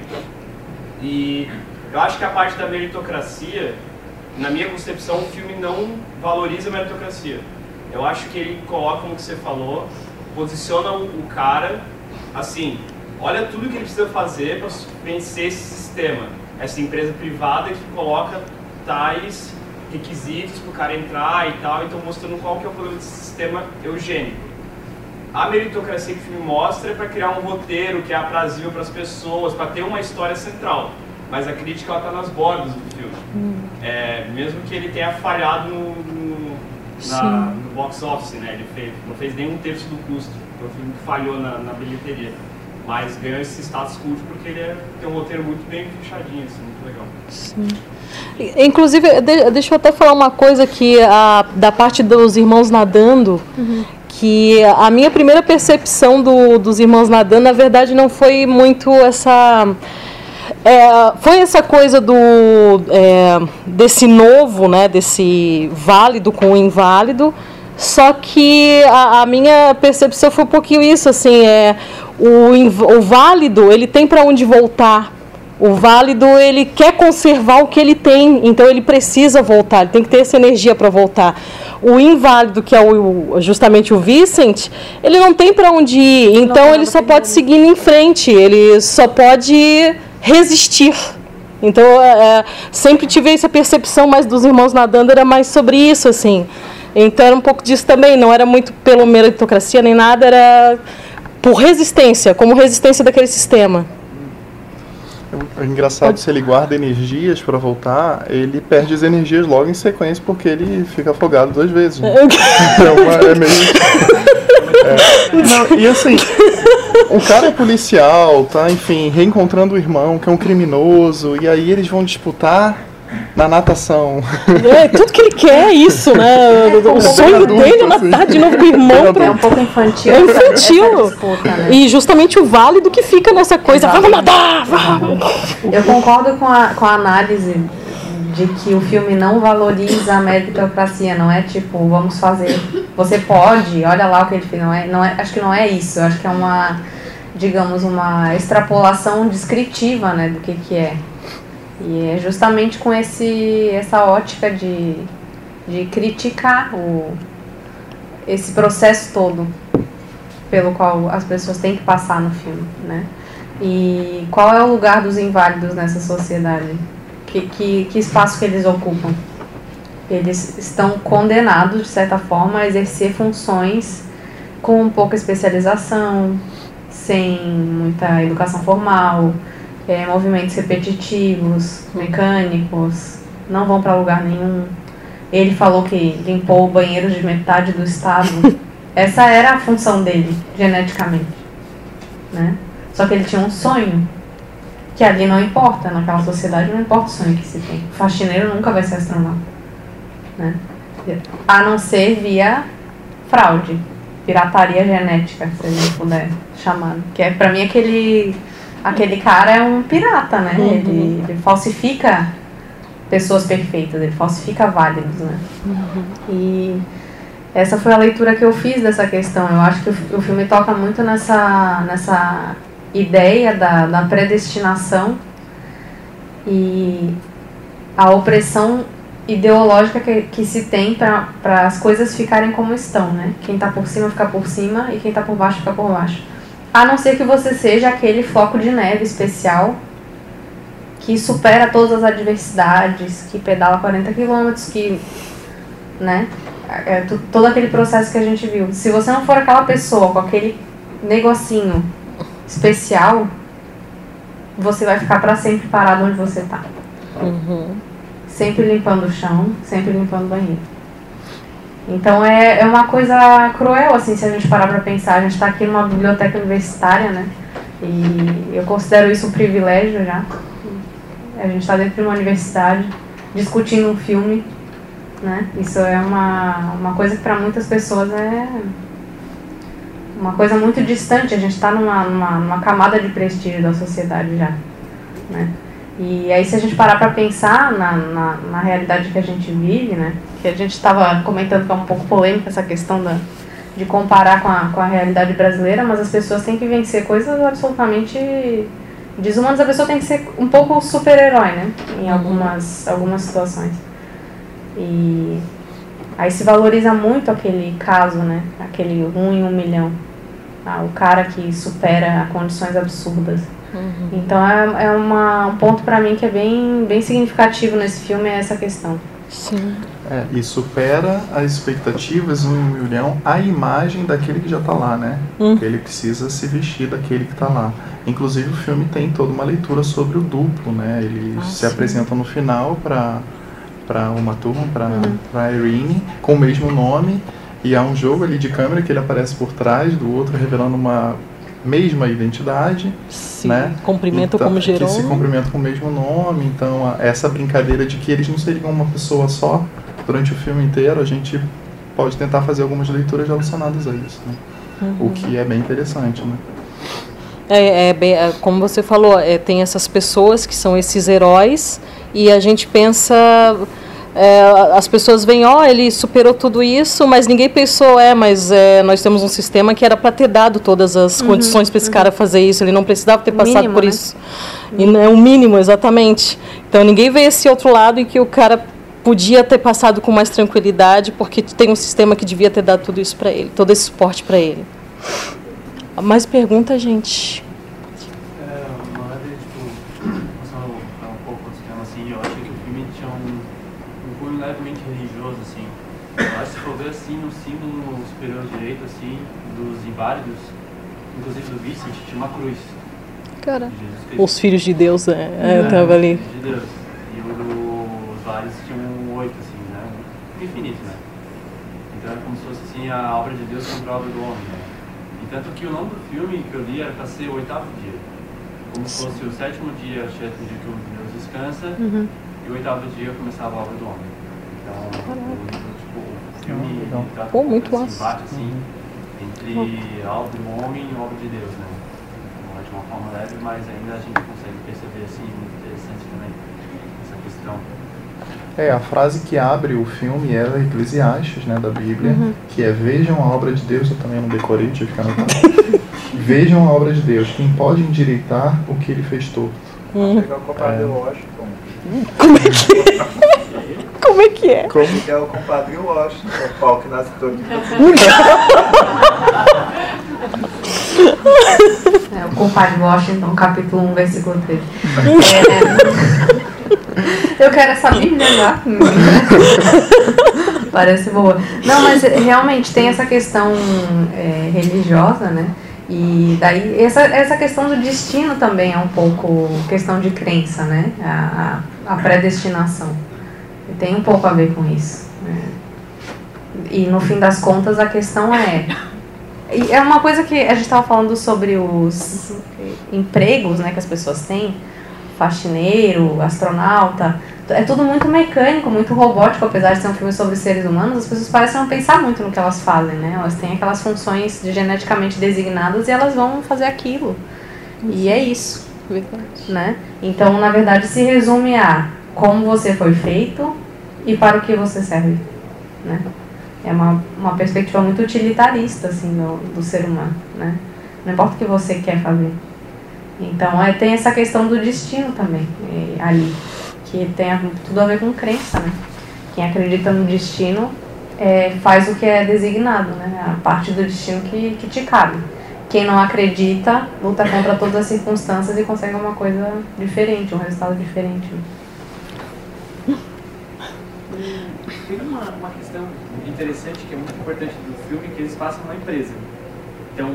E eu acho que a parte da meritocracia, na minha concepção, o filme não valoriza a meritocracia. Eu acho que ele coloca, como você falou, posiciona o, o cara assim, olha tudo que ele precisa fazer para vencer esse sistema. Essa empresa privada que coloca tais requisitos para o cara entrar e tal, então mostrando qual que é o problema desse sistema eugênico. A meritocracia que o filme mostra é para criar um roteiro que é aprazível para as pessoas, para ter uma história central. Mas a crítica está nas bordas do filme. Hum. É, mesmo que ele tenha falhado no, no, na, no box office, né? Ele fez, não fez nem um terço do custo. Foi um filme que falhou na, na bilheteria. Mas ganhou esse status cult porque ele é, tem um roteiro muito bem fechadinho, assim, muito legal. Sim. Inclusive, de, deixa eu até falar uma coisa que a, da parte dos irmãos nadando, uhum. que a minha primeira percepção do, dos irmãos nadando, na verdade, não foi muito essa... É, foi essa coisa do, é, desse novo, né, desse válido com o inválido, só que a, a minha percepção foi um pouquinho isso, assim, é, o, o válido, ele tem para onde voltar. O válido, ele quer conservar o que ele tem, então ele precisa voltar, ele tem que ter essa energia para voltar. O inválido, que é o, justamente o Vincent, ele não tem para onde ir, então ele só pode seguir em frente, ele só pode resistir. Então, é, sempre tive essa percepção, mas dos irmãos nadando era mais sobre isso, assim. Então, era um pouco disso também, não era muito pela meritocracia nem nada, era por resistência, como resistência daquele sistema. É engraçado, Pode. se ele guarda energias para voltar, ele perde as energias logo em sequência, porque ele fica afogado duas vezes. Né? É, uma, é meio... É. Não, e assim, o cara é policial, tá, enfim, reencontrando o irmão, que é um criminoso, e aí eles vão disputar na natação. É, tudo que ele quer é isso, né? É, o sonho adulto, dele é nadar assim. de novo com o irmão. Pra... É um pouco infantil. É infantil. Disputa, né? E justamente o válido que fica nessa coisa, vamos nadar! Vamos. Eu concordo com a, com a análise de que o filme não valoriza a meritocracia, não é tipo, vamos fazer, você pode, olha lá o que ele fez, não é, não é, acho que não é isso, acho que é uma, digamos, uma extrapolação descritiva, né, do que que é. E é justamente com esse, essa ótica de, de criticar o, esse processo todo pelo qual as pessoas têm que passar no filme, né? E qual é o lugar dos inválidos nessa sociedade? Que, que, que espaço que eles ocupam? Eles estão condenados, de certa forma, a exercer funções com pouca especialização, sem muita educação formal, é, movimentos repetitivos, mecânicos, não vão para lugar nenhum. Ele falou que limpou o banheiro de metade do estado. Essa era a função dele, geneticamente, né? Só que ele tinha um sonho, que ali não importa, naquela sociedade não importa o sonho que se tem. O faxineiro nunca vai ser astronauta, né? A não ser via fraude, pirataria genética, se a gente puder chamar. Que é, pra mim, aquele, aquele cara é um pirata, né? Uhum. Ele, ele falsifica pessoas perfeitas, ele falsifica válidos, né? Uhum. E essa foi a leitura que eu fiz dessa questão. Eu acho que o, o filme toca muito nessa, nessa ideia da, da predestinação e a opressão ideológica que, que se tem para as coisas ficarem como estão, né? Quem está por cima fica por cima e quem está por baixo fica por baixo. A não ser que você seja aquele floco de neve especial que supera todas as adversidades, que pedala quarenta quilômetros, que, né? É, todo aquele processo que a gente viu. Se você não for aquela pessoa com aquele negocinho especial, você vai ficar para sempre parado onde você está. Uhum. Sempre limpando o chão, sempre limpando o banheiro. Então é, é uma coisa cruel, assim, se a gente parar para pensar. A gente está aqui numa biblioteca universitária, né? E eu considero isso um privilégio já. A gente está dentro de uma universidade discutindo um filme, né? Isso é uma, uma coisa que para muitas pessoas é uma coisa muito distante. A gente está numa, numa, numa camada de prestígio da sociedade já, né? E aí, se a gente parar para pensar na, na, na realidade que a gente vive, né? Que a gente estava comentando que é um pouco polêmica essa questão da, de comparar com a, com a realidade brasileira, mas as pessoas têm que vencer coisas absolutamente desumanas. A pessoa tem que ser um pouco super-herói, né? Em algumas, algumas situações. E aí se valoriza muito aquele caso, né? Aquele um em um milhão. Ah, o cara que supera condições absurdas. Uhum. Então é, é uma, um ponto pra mim que é bem, bem significativo nesse filme, é essa questão. Sim. É, e supera as expectativas, um milhão, a imagem daquele que já está lá, né? Uhum. Ele precisa se vestir daquele que está lá. Inclusive o filme tem toda uma leitura sobre o duplo, né? Eles ah, se sim. apresentam no final para para uma turma, para uhum. para Irene, com o mesmo nome, e há um jogo ali de câmera que ele aparece por trás do outro, revelando uma mesma identidade, Sim, né? Cumprimento então, como Jerome. Que se cumprimentam com o mesmo nome. Então, essa brincadeira de que eles não seriam uma pessoa só durante o filme inteiro, a gente pode tentar fazer algumas leituras relacionadas a isso, né? Uhum. O que é bem interessante, né? É, é, bem, é como você falou, é, tem essas pessoas que são esses heróis e a gente pensa... É, as pessoas veem, ó, oh, ele superou tudo isso, mas ninguém pensou, é, mas é, nós temos um sistema que era para ter dado todas as uhum, condições para esse uhum. cara fazer isso, ele não precisava ter passado mínimo, por né? isso. E é o mínimo, exatamente. Então ninguém vê esse outro lado em que o cara podia ter passado com mais tranquilidade, porque tem um sistema que devia ter dado tudo isso para ele, todo esse suporte para ele. Mais pergunta, gente? Levemente religioso, assim. Eu acho que se for ver assim no símbolo superior direito, assim, dos inválidos, inclusive do Vicente, tinha uma cruz. Cara, os filhos de Deus, é, é, eu tava ali. De Deus. E os vários tinham oito, assim, né? Infinito, né? Então é como se fosse assim a obra de Deus contra a obra do homem, né? E tanto que o nome do filme que eu li era para ser o oitavo dia. Como se fosse o sétimo dia, o sétimo dia que o Deus descansa, uhum. e o oitavo dia começava a obra do homem. Então, o, tipo, o filme então, tá pô, muito esse embate assim, entre a obra do homem e a obra de Deus, né? De uma forma leve, mas ainda a gente consegue perceber assim, muito interessante também essa questão. É, a frase que abre o filme é a Eclesiastes, né, da Bíblia, uhum. que é: vejam a obra de Deus. Eu também não decorei, tive que anotar. Vejam a obra de Deus, quem pode endireitar o que ele fez torto. Vou pegar o compadre é... Washington. Como é que é? Como é que é? Como que é o compadre Washington, o pau que nasce todo. É, o compadre Washington, capítulo um, versículo três. É, eu quero essa Bíblia já. Parece boa. Não, mas realmente tem essa questão é, religiosa, né? E daí, essa, essa questão do destino também é um pouco questão de crença, né? A, a, a predestinação. Tem um pouco a ver com isso. Né? E no fim das contas, a questão é... E é uma coisa que a gente estava falando sobre os empregos, né, que as pessoas têm. Faxineiro, astronauta... É tudo muito mecânico, muito robótico, apesar de ser um filme sobre seres humanos, as pessoas parecem não pensar muito no que elas fazem, né? Elas têm aquelas funções de geneticamente designadas e elas vão fazer aquilo. E é isso, né? Então, na verdade, se resume a como você foi feito e para o que você serve, né? É uma, uma perspectiva muito utilitarista, assim, do, do ser humano, né? Não importa o que você quer fazer. Então, é, tem essa questão do destino também, é, ali. Que tem tudo a ver com crença, né? Quem acredita no destino é, faz o que é designado, né? A parte do destino que, que te cabe. Quem não acredita, luta contra todas as circunstâncias e consegue uma coisa diferente, um resultado diferente. Tem uma, uma questão interessante que é muito importante do filme, que eles passam numa empresa. Então,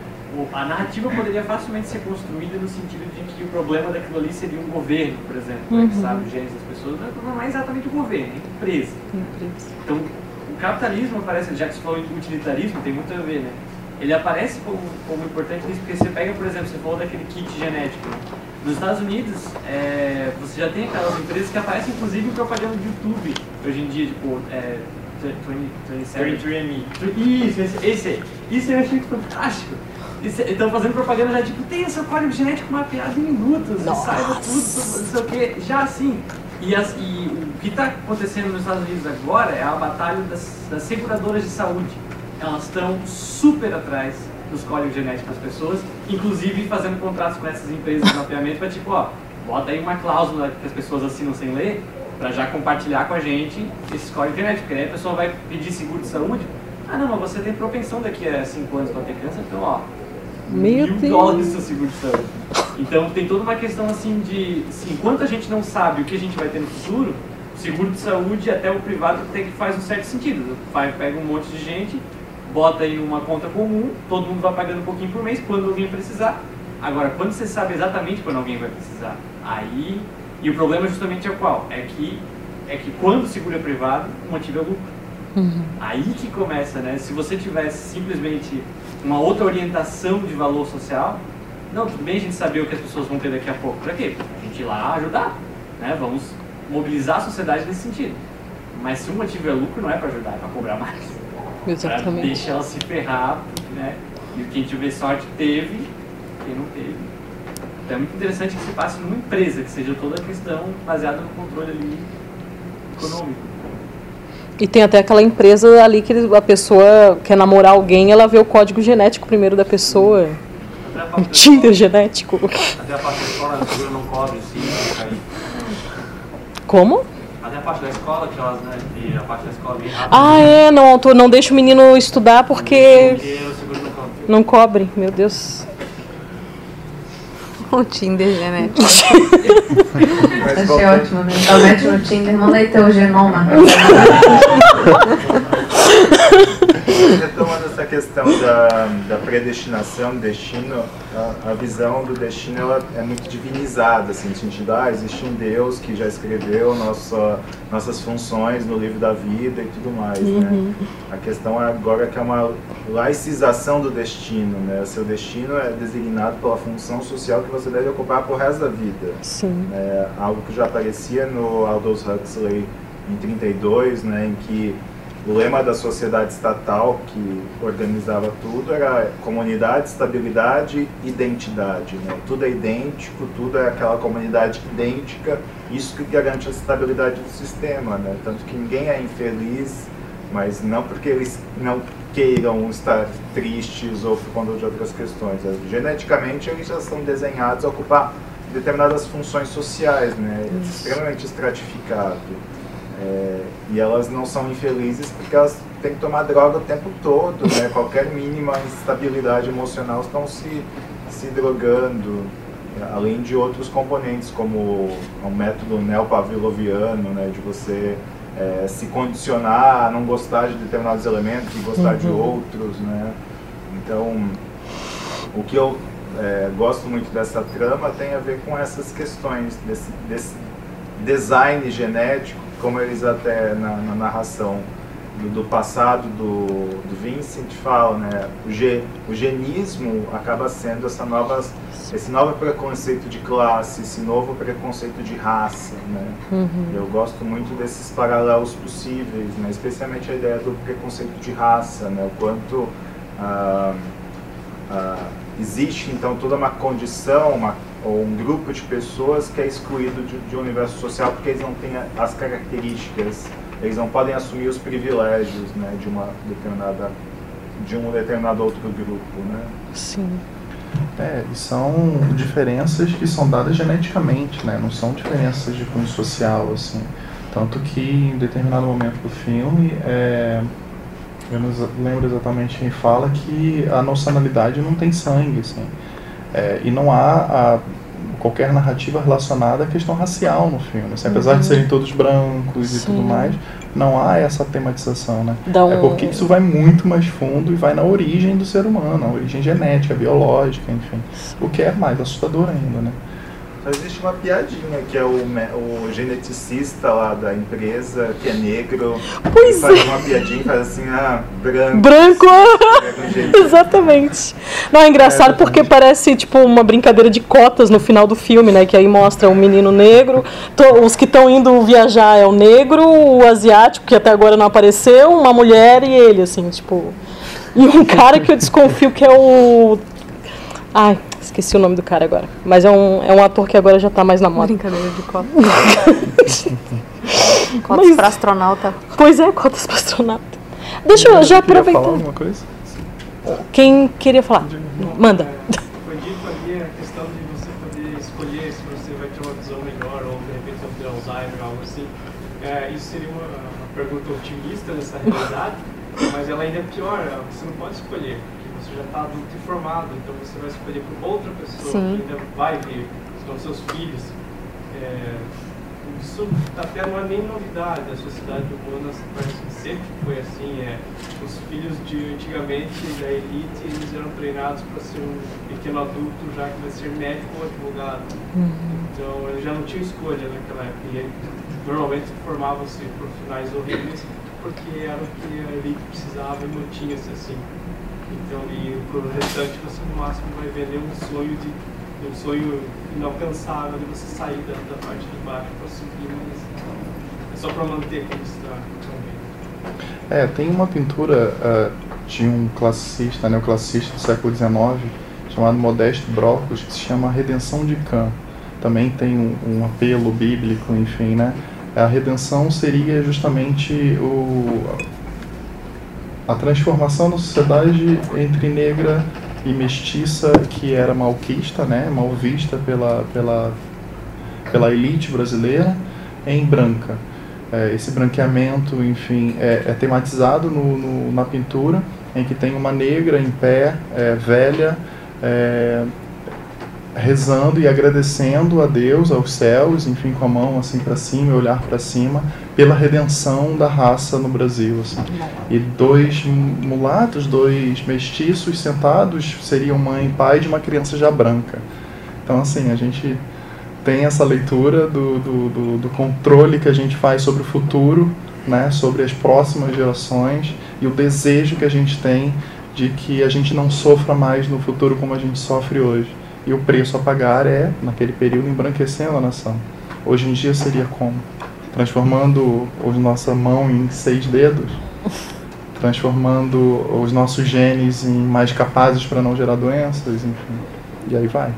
a narrativa poderia facilmente ser construída no sentido de que o problema daquilo ali seria um governo, por exemplo, uhum. né, que sabe os genes das pessoas, não é exatamente o governo, é a empresa. Então, o capitalismo aparece, já que você falou em utilitarismo, tem muito a ver, né? Ele aparece como, como importante nisso, porque você pega, por exemplo, você falou daquele kit genético. Nos Estados Unidos, é, você já tem aquelas empresas que aparecem, inclusive, em propaganda do YouTube, hoje em dia, tipo, é, vinte e sete três and me. Isso, esse, esse aí. Isso eu achei fantástico. Estão fazendo propaganda já, tipo, tem o seu código genético mapeado em minutos, e saiba tudo, não sei o que, já assim. E, as, e o que está acontecendo nos Estados Unidos agora é a batalha das, das seguradoras de saúde. Elas estão super atrás dos códigos genéticos das pessoas, inclusive fazendo contratos com essas empresas de mapeamento para, tipo, ó, bota aí uma cláusula que as pessoas assinam sem ler, para já compartilhar com a gente esses códigos genéticos, porque aí a pessoa vai pedir seguro de saúde. Ah, não, mas você tem propensão daqui a cinco anos para ter câncer, então, ó, Meu mil Deus. dólares do seu seguro de saúde. Então tem toda uma questão assim de, assim, enquanto a gente não sabe o que a gente vai ter no futuro, o seguro de saúde até o privado tem que faz um certo sentido. Vai, pega um monte de gente, bota aí uma conta comum, todo mundo vai pagando um pouquinho por mês quando alguém precisar. Agora, quando você sabe exatamente quando alguém vai precisar, aí... E o problema justamente é qual? É que, é que quando o seguro é privado, o motivo é o lucro. Uhum. Aí que começa, né? Se você tivesse simplesmente uma outra orientação de valor social, não, tudo bem a gente saber o que as pessoas vão ter daqui a pouco. Pra quê? Pra gente ir lá ajudar, né? Vamos mobilizar a sociedade nesse sentido. Mas se o motivo é lucro, não é para ajudar, é para cobrar mais. Exatamente. Pra deixar ela se ferrar, né? E quem tiver sorte teve, quem não teve. Então é muito interessante que se passe numa empresa, que seja toda a questão baseada no controle ali econômico. E tem até aquela empresa ali que a pessoa quer namorar alguém, ela vê o código genético primeiro da pessoa. Um Tinder genético. Até a parte da escola, a segura não cobre, sim, cair. Como? Até a parte da escola, que elas, né, que a parte da escola bem rápida. Ah, é, não, não deixa o menino estudar porque Porque o seguro não cobre. não cobre, meu Deus. O Tinder genético. Achei ótimo, né? Então mete no Tinder, manda aí teu genoma. Retomando essa questão da, da predestinação, destino, a, a visão do destino ela é muito divinizada, assim, no sentido, ah, existe um Deus que já escreveu nossa, nossas funções no livro da vida e tudo mais, uhum. né? A questão agora é que é uma laicização do destino, né? O seu destino é designado pela função social que você deve ocupar pro resto da vida. Sim. É algo que já aparecia no Aldous Huxley em trinta e dois, né, em que o lema da sociedade estatal que organizava tudo era comunidade, estabilidade, identidade, né? Tudo é idêntico, tudo é aquela comunidade idêntica, isso que garante a estabilidade do sistema, né? Tanto que ninguém é infeliz, mas não porque eles não queiram estar tristes ou por conta de outras questões. Geneticamente eles já são desenhados a ocupar determinadas funções sociais, né? É extremamente estratificado. É, e elas não são infelizes porque elas têm que tomar droga o tempo todo, né? Qualquer mínima instabilidade emocional estão se, se drogando, além de outros componentes como o método neopavloviano, né? De você é, se condicionar a não gostar de determinados elementos e gostar uhum. de outros, né? Então o que eu é, gosto muito dessa trama tem a ver com essas questões desse, desse design genético, como eles até na, na narração do, do passado do, do Vincent falam, né? O, ge, o genismo acaba sendo essa nova, esse novo preconceito de classe, esse novo preconceito de raça, né? Uhum. Eu gosto muito desses paralelos possíveis, né? Especialmente a ideia do preconceito de raça, né? O quanto ah, ah, existe então toda uma condição, uma, ou um grupo de pessoas que é excluído de, de um universo social porque eles não têm as características, eles não podem assumir os privilégios, né, de uma determinada, de um determinado outro grupo, né? Sim. É, e são diferenças que são dadas geneticamente, né? Não são diferenças de cunho social, assim. Tanto que em determinado momento do filme, é, eu não lembro exatamente quem fala que a nacionalidade não tem sangue, assim. É, e não há a, qualquer narrativa relacionada à questão racial no filme. Assim, apesar uhum. de serem todos brancos Sim. e tudo mais, não há essa tematização, né? Um... É porque isso vai muito mais fundo e vai na origem do ser humano, na origem genética, biológica, enfim. O que é mais assustador ainda, né? Existe uma piadinha que é o, o geneticista lá da empresa, que é negro, pois faz é. uma piadinha e faz assim, ah, branco. Branco! Exatamente. Não, é engraçado é, porque parece tipo uma brincadeira de cotas no final do filme, né? Que aí mostra um menino negro, to, os que estão indo viajar é o negro, o asiático, que até agora não apareceu, uma mulher e ele, assim, tipo... E um cara que eu desconfio que é o... Ai... Esqueci o nome do cara agora. Mas é um, é um ator que agora já tá mais na moda. Brincadeira de cotas. Cotas Mas, pra astronauta. Pois é, cotas pra astronauta. Deixa eu já aproveitar. Falar alguma coisa? Quem queria falar? Manda. Foi dito ali a questão de você poder escolher se você vai ter uma visão melhor ou de repente vai ter Alzheimer, algo assim. É, isso seria uma, uma pergunta otimista nessa realidade, mas ela ainda é pior. Você não pode escolher. Você já está adulto e formado, então você vai escolher por outra pessoa Sim. que ainda vai vir, são seus filhos. É, isso até não é nem novidade, a sociedade humana parece que sempre foi assim. É, os filhos de antigamente, da elite, eles eram treinados para ser um pequeno adulto já que vai ser médico ou advogado. Uhum. Então eles já não tinham escolha naquela época. E aí, normalmente formavam-se profissionais horríveis porque era o que a elite precisava e não tinha-se assim. Então, e pro restante você no máximo vai vender um sonho de um sonho inalcançável de você sair da, da parte de baixo para subir, mas é só para manter como está também. É, tem uma pintura uh, de um classicista, neoclassicista do século dezenove, chamado Modesto Brocos, que se chama Redenção de Cã. Também tem um, um apelo bíblico, enfim, né? A redenção seria justamente o a transformação da sociedade entre negra e mestiça, que era malquista, né, mal vista pela, pela, pela elite brasileira, em branca. É, esse branqueamento, enfim, é, é tematizado no, no, na pintura, em que tem uma negra em pé, é, velha, é, rezando e agradecendo a Deus, aos céus, enfim, com a mão assim para cima, olhar para cima, pela redenção da raça no Brasil, assim. E dois mulatos, dois mestiços sentados seriam mãe e pai de uma criança já branca. Então, assim, a gente tem essa leitura do, do, do, do controle que a gente faz sobre o futuro, né, sobre as próximas gerações, e o desejo que a gente tem de que a gente não sofra mais no futuro como a gente sofre hoje. E o preço a pagar é, naquele período, embranquecendo a nação. Hoje em dia seria como? Transformando a nossa mão em seis dedos? Transformando os nossos genes em mais capazes para não gerar doenças? Enfim. E aí vai.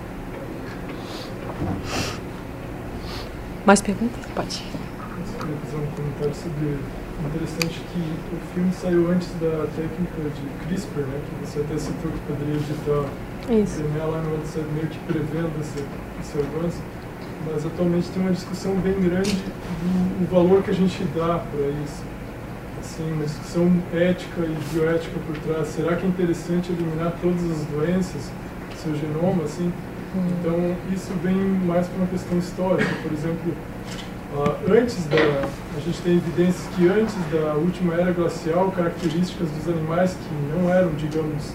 Mais perguntas? Pode. Eu queria fazer um comentário sobre... Interessante que o filme saiu antes da técnica de CRISPR, né? Que você até citou que poderia editar Isso. D N A lá no outro, meio que prevendo esse, esse avanço. Mas atualmente tem uma discussão bem grande do, do valor que a gente dá para isso. Assim, uma discussão ética e bioética por trás. Será que é interessante eliminar todas as doenças, seu genoma, assim? Hum. Então, isso vem mais para uma questão histórica. Por exemplo, uh, antes da... A gente tem evidências que antes da última era glacial, características dos animais que não eram, digamos,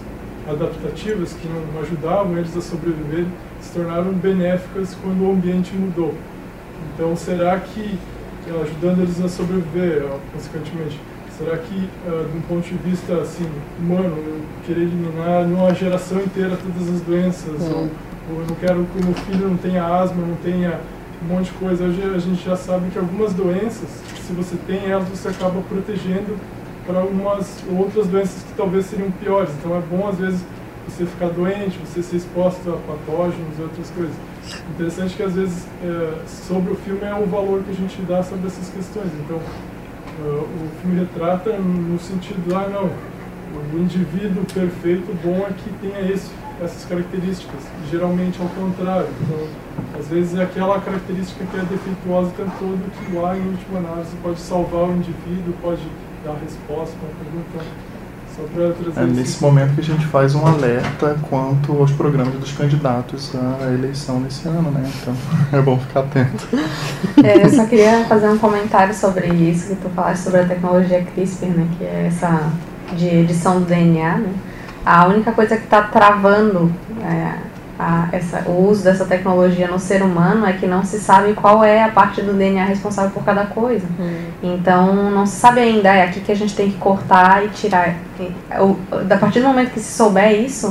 adaptativas que não ajudavam eles a sobreviver se tornaram benéficas quando o ambiente mudou. Então, será que, ajudando eles a sobreviver, consequentemente, será que, uh, de um ponto de vista assim, humano, eu querer eliminar numa geração inteira todas as doenças, hum. ou, ou eu não quero que o meu filho não tenha asma, não tenha um monte de coisa. Hoje a gente já sabe que algumas doenças, se você tem elas, você acaba protegendo para algumas outras doenças que talvez seriam piores. Então é bom, às vezes, você ficar doente, você ser exposto a patógenos e outras coisas. Interessante que, às vezes, é, sobre o filme é o valor que a gente dá sobre essas questões. Então, uh, o filme retrata no sentido, ah, não, o indivíduo perfeito, bom é que tenha esse, essas características. Geralmente, ao contrário. Então, às vezes, é aquela característica que é defeituosa o tempo todo que lá, em última análise, pode salvar o indivíduo, pode dar resposta para a pergunta. Só para trazer é nesse momento que a gente faz um alerta quanto aos programas dos candidatos à eleição nesse ano, né? Então é bom ficar atento. É, eu só queria fazer um comentário sobre isso, que tu falaste sobre a tecnologia CRISPR, né? Que é essa de edição do D N A, né? A única coisa que está travando é, a, essa, o uso dessa tecnologia no ser humano é que não se sabe qual é a parte do D N A responsável por cada coisa. Hum. Então, não se sabe ainda, é aqui que a gente tem que cortar e tirar. E, o, a partir do momento que se souber isso,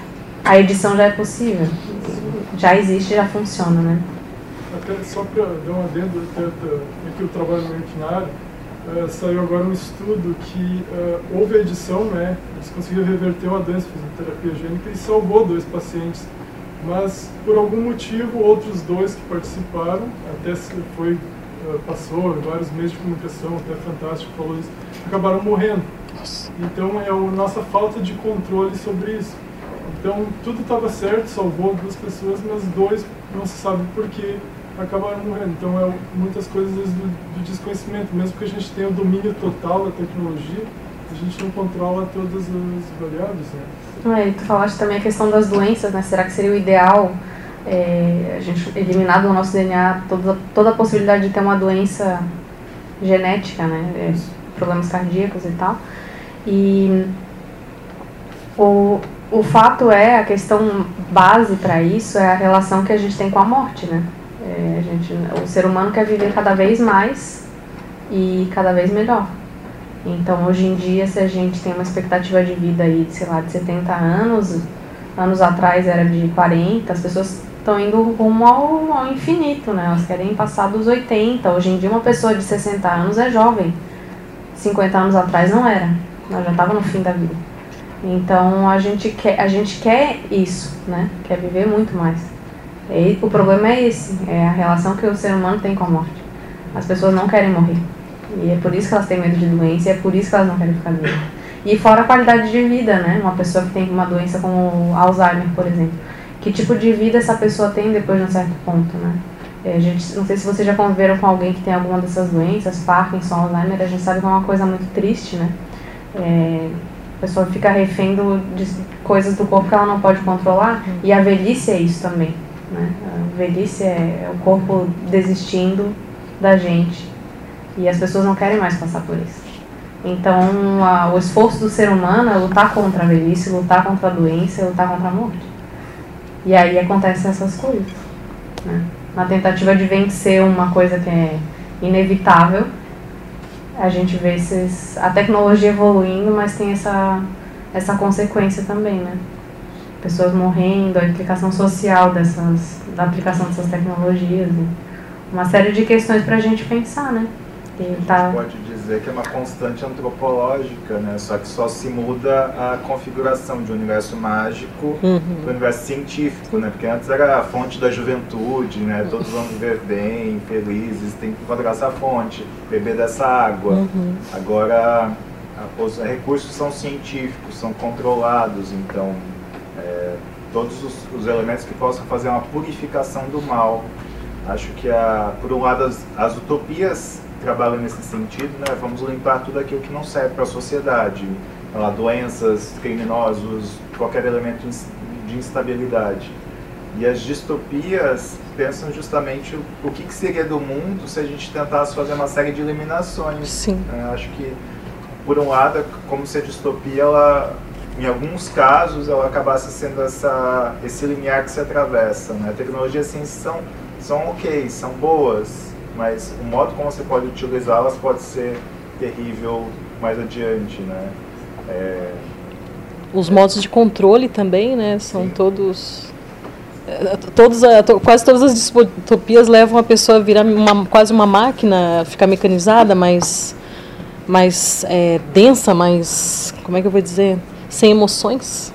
a edição já é possível. Já existe, já funciona, né? Até só para dar uma adendo, aqui eu trabalho no Equinário, uh, saiu agora um estudo que uh, houve a edição, né? Eles conseguiram reverter uma doença, fisioterapia gênica, e salvou dois pacientes. Mas, por algum motivo, outros dois que participaram, até foi, uh, passou vários meios de comunicação, até Fantástico falou isso, acabaram morrendo. Então, é a nossa falta de controle sobre isso. Então, tudo estava certo, salvou duas pessoas, mas dois não se sabe por que acabaram morrendo. Então, é muitas coisas do, do desconhecimento. Mesmo que a gente tenha o domínio total da tecnologia, a gente não controla todas as variáveis, né? É, e tu falaste também a questão das doenças, né? Será que seria o ideal é, a gente eliminar do nosso D N A toda, toda a possibilidade de ter uma doença genética, né? É, problemas cardíacos e tal. E o, o fato é, a questão base para isso é a relação que a gente tem com a morte, né? É, a gente, o ser humano quer viver cada vez mais e cada vez melhor. Então, hoje em dia, se a gente tem uma expectativa de vida aí, sei lá, de setenta anos, anos atrás era de quarenta, as pessoas estão indo rumo ao, ao infinito, né? Elas querem passar dos oitenta. Hoje em dia, uma pessoa de sessenta anos é jovem. cinquenta anos atrás não era. Ela já estava no fim da vida. Então, a gente quer, a gente quer isso, né? Quer viver muito mais. E o problema é esse, é a relação que o ser humano tem com a morte. As pessoas não querem morrer. E é por isso que elas têm medo de doença e é por isso que elas não querem ficar doentes. E fora a qualidade de vida, né? Uma pessoa que tem uma doença como Alzheimer, por exemplo. Que tipo de vida essa pessoa tem depois de um certo ponto, né? É, gente, não sei se vocês já conviveram com alguém que tem alguma dessas doenças, Parkinson, Alzheimer, a gente sabe que é uma coisa muito triste, né? É, a pessoa fica refém do, de coisas do corpo que ela não pode controlar. E a velhice é isso também, né? A velhice é, é o corpo desistindo da gente. E as pessoas não querem mais passar por isso. Então, a, o esforço do ser humano é lutar contra a velhice, lutar contra a doença, lutar contra a morte. E aí acontecem essas coisas, né? Na tentativa de vencer uma coisa que é inevitável, a gente vê esses, a tecnologia evoluindo, mas tem essa, essa consequência também, né? Pessoas morrendo, a implicação social dessas, da aplicação dessas tecnologias, né? Uma série de questões para a gente pensar, né? A gente tá... pode dizer que é uma constante antropológica, né? Só que só se muda a configuração de um universo mágico uhum. para o universo científico, né? Porque antes era a fonte da juventude, né? Todos vão viver bem, felizes, tem que encontrar essa fonte, beber dessa água. Uhum. Agora, a, os recursos são científicos, são controlados, então é, todos os, os elementos que possam fazer uma purificação do mal. Acho que, a, por um lado, as, as utopias trabalham nesse sentido, né? Vamos limpar tudo aquilo que não serve para a sociedade, lá, doenças, criminosos, qualquer elemento de instabilidade. E as distopias pensam justamente o, o que, que seria do mundo se a gente tentasse fazer uma série de eliminações. Sim. É, acho que, por um lado, é como se a distopia ela em alguns casos, ela acabasse sendo essa, esse limiar que se atravessa, né? A tecnologia, assim, são, são ok, são boas, mas o modo como você pode utilizá-las pode ser terrível mais adiante, né? É... Os modos de controle também, né? São Sim. todos... Todos, quase todas as distopias levam a pessoa a virar uma, quase uma máquina, ficar mecanizada, mais, mais é, densa, mais, como é que eu vou dizer, sem emoções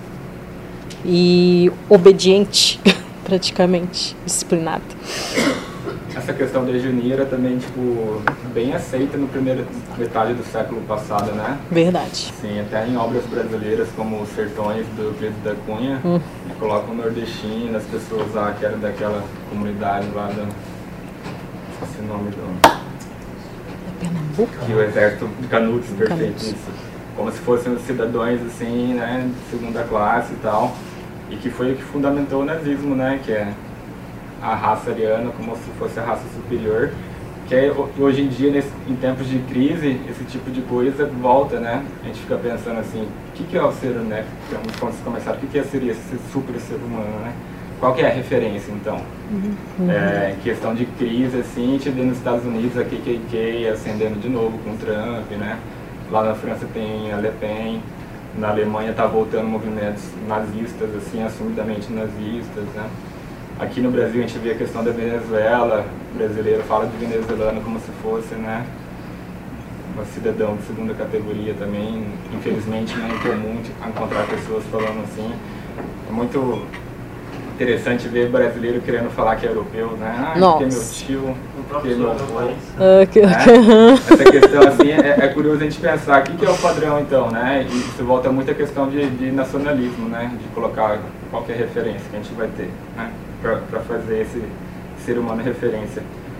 e obediente, praticamente, disciplinada. Essa questão da eugenia era também, tipo, bem aceita no primeiro metade do século passado, né? Verdade. Sim, até em obras brasileiras como Os Sertões, do Euclides da Cunha, hum. colocam nordestino, as pessoas lá que eram daquela comunidade lá da... Esqueci o nome do... Da Pernambuco? Que o exército de Canudos, perfeito, Canudos. isso. Como se fossem os cidadãos, assim, né, de segunda classe e tal. E que foi o que fundamentou o nazismo, né, que é a raça ariana como se fosse a raça superior, que é, hoje em dia, nesse, em tempos de crise, esse tipo de coisa volta, né? A gente fica pensando assim, o que, que é o ser, né? Quando você começar, o que, que é seria esse super ser humano, né? Qual que é a referência, então? Uhum. É, em questão de crise, assim, a gente vê nos Estados Unidos a K K K ascendendo de novo com o Trump, né? Lá na França tem a Le Pen, na Alemanha está voltando movimentos nazistas, assim, assumidamente nazistas, né? Aqui no Brasil a gente vê a questão da Venezuela, o brasileiro fala de venezuelano como se fosse, né, um cidadão de segunda categoria também. Infelizmente não é comum encontrar pessoas falando assim. É muito interessante ver brasileiro querendo falar que é europeu, né? Ah, porque é meu tio, porque é meu avô. Uh, que, né? Essa questão assim, é, é curioso a gente pensar o que, que é o padrão então, né? E isso volta muito à questão de, de nacionalismo, né? De colocar qualquer referência que a gente vai ter, né? Para fazer esse ser humano referência.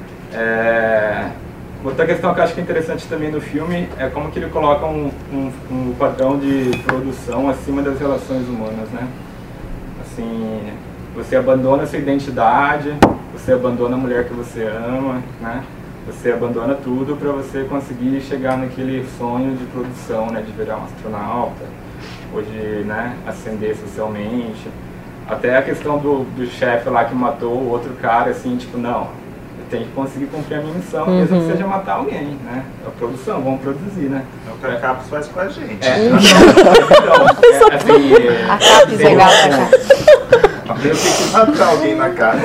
É... Outra questão que eu acho que é interessante também no filme é como que ele coloca um, um, um padrão de produção acima das relações humanas, né? Assim, você abandona a sua identidade, você abandona a mulher que você ama, né? Você abandona tudo para você conseguir chegar naquele sonho de produção, né? De virar um astronauta, ou de, né, ascender socialmente. Até a questão do, do chefe lá que matou o outro cara, assim, tipo, não, eu tenho que conseguir cumprir a minha missão, uhum. mesmo que seja matar alguém, né? É a produção, vamos produzir, né? É o que a Capes faz com a gente. É, então, então, é, assim, é, a Capes é gata, cara. Eu tenho que matar alguém na cara.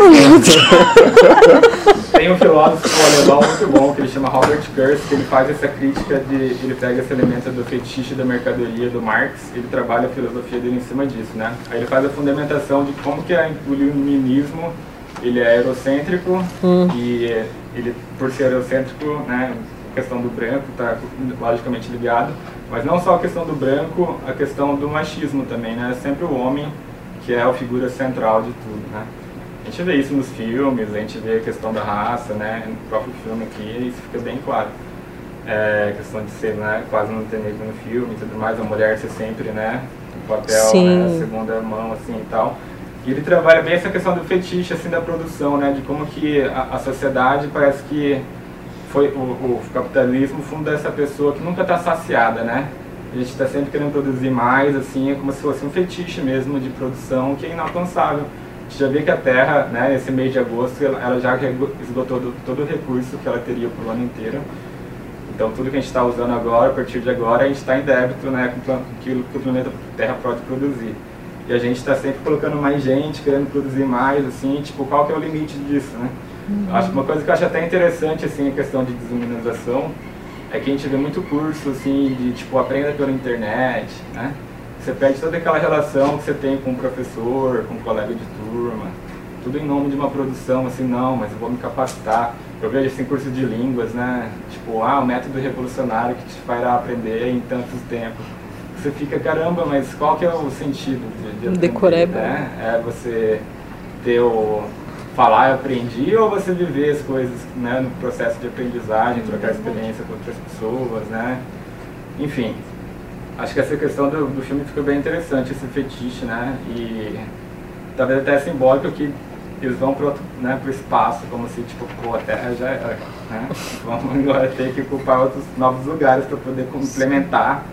Tem um filósofo alemão muito bom, que ele chama Robert Kurz, que ele faz essa crítica de... Ele pega esse elemento do fetiche da mercadoria do Marx, ele trabalha a filosofia dele em cima disso, né? Aí ele faz a fundamentação de como que é o iluminismo, ele é eurocêntrico, hum. e ele, por ser eurocêntrico, né, a questão do branco está logicamente ligado, mas não só a questão do branco, a questão do machismo também, né? É sempre o homem que é a figura central de tudo, né? A gente vê isso nos filmes, a gente vê a questão da raça, né? No próprio filme aqui, isso fica bem claro. É, a questão de ser, né, quase não ter negro no filme e tudo mais, a mulher ser sempre, né, o papel, né, a segunda mão, assim, e tal. E ele trabalha bem essa questão do fetiche, assim, da produção, né, de como que a, a sociedade parece que foi, o, o capitalismo funda essa pessoa que nunca está saciada, né? A gente está sempre querendo produzir mais, assim, é como se fosse um fetiche mesmo de produção que é inalcançável. A gente já vê que a Terra, né, esse mês de agosto, ela já esgotou do, todo o recurso que ela teria para o ano inteiro. Então, tudo que a gente está usando agora, a partir de agora, a gente está em débito, né, com aquilo que o planeta Terra pode produzir. E a gente está sempre colocando mais gente, querendo produzir mais, assim, tipo, qual que é o limite disso, né? Uhum. Acho que uma coisa que eu acho até interessante, assim, a questão de desumanização, é que a gente vê muito curso, assim, de, tipo, aprenda pela internet, né? Você perde toda aquela relação que você tem com o professor, com o colega de turma, tudo em nome de uma produção, assim, não, mas eu vou me capacitar. Eu vejo, assim, curso de línguas, né? Tipo, ah, o método revolucionário que te fará aprender em tantos tempos. Você fica, caramba, mas qual que é o sentido de, de aprender, decoreba, né? É você ter o... falar, eu aprendi, ou você viver as coisas, né, no processo de aprendizagem, trocar experiência com outras pessoas, né? Enfim, acho que essa questão do, do filme fica bem interessante, esse fetiche, né? E talvez até simbólico que eles vão para né, o espaço, como se, tipo, pô, a Terra já era, né? Vamos agora ter que ocupar outros novos lugares para poder complementar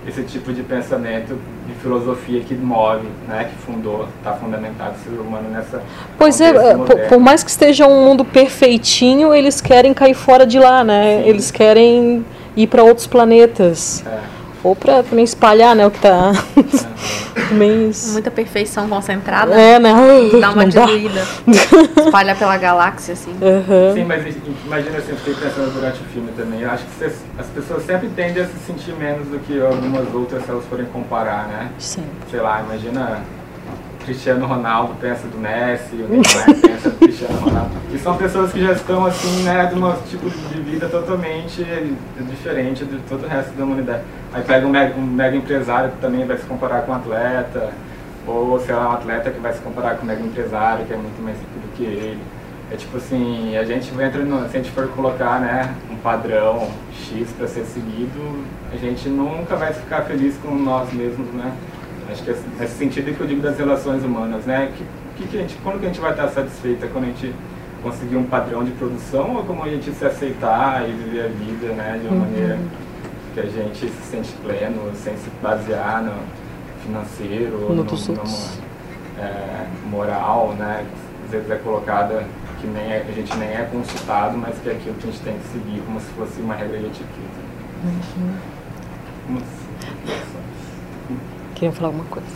esse tipo de pensamento, de filosofia que move, né, que fundou, está fundamentado o ser humano nessa... Pois é, por, por mais que esteja um mundo perfeitinho, eles querem cair fora de lá, né? Sim. Eles querem ir para outros planetas. É. Ou para também espalhar, né, o que está... É. Muita perfeição concentrada. É, né? Dá uma diluída. Espalha pela galáxia, assim. Uhum. Sim, mas imagina assim, eu fiquei pensando durante o filme também. Eu acho que as pessoas sempre tendem a se sentir menos do que algumas outras se elas forem comparar, né? Sim. Sei lá, imagina... Cristiano Ronaldo pensa do Messi, o Neymar pensa do Cristiano Ronaldo. E são pessoas que já estão assim, né, de um tipo de vida totalmente diferente de todo o resto da humanidade. Aí pega um mega, um mega empresário que também vai se comparar com um atleta, ou sei lá, um atleta que vai se comparar com um mega empresário que é muito mais rico do que ele. É tipo assim, a gente entra no, se a gente for colocar, né, um padrão X para ser seguido, a gente nunca vai ficar feliz com nós mesmos, né? Acho que é nesse sentido que eu digo das relações humanas, né? Que, que, que a gente, quando que a gente vai estar satisfeita? Quando a gente conseguir um padrão de produção ou como a gente se aceitar e viver a vida, né? De uma uhum. maneira que a gente se sente pleno, sem se basear no financeiro, no, no, no é, moral, né? Às vezes é colocada que nem é, a gente nem é consultado, mas que é aquilo que a gente tem que seguir como se fosse uma regra de etiqueta. Uhum. Uma, Queriam falar alguma coisa?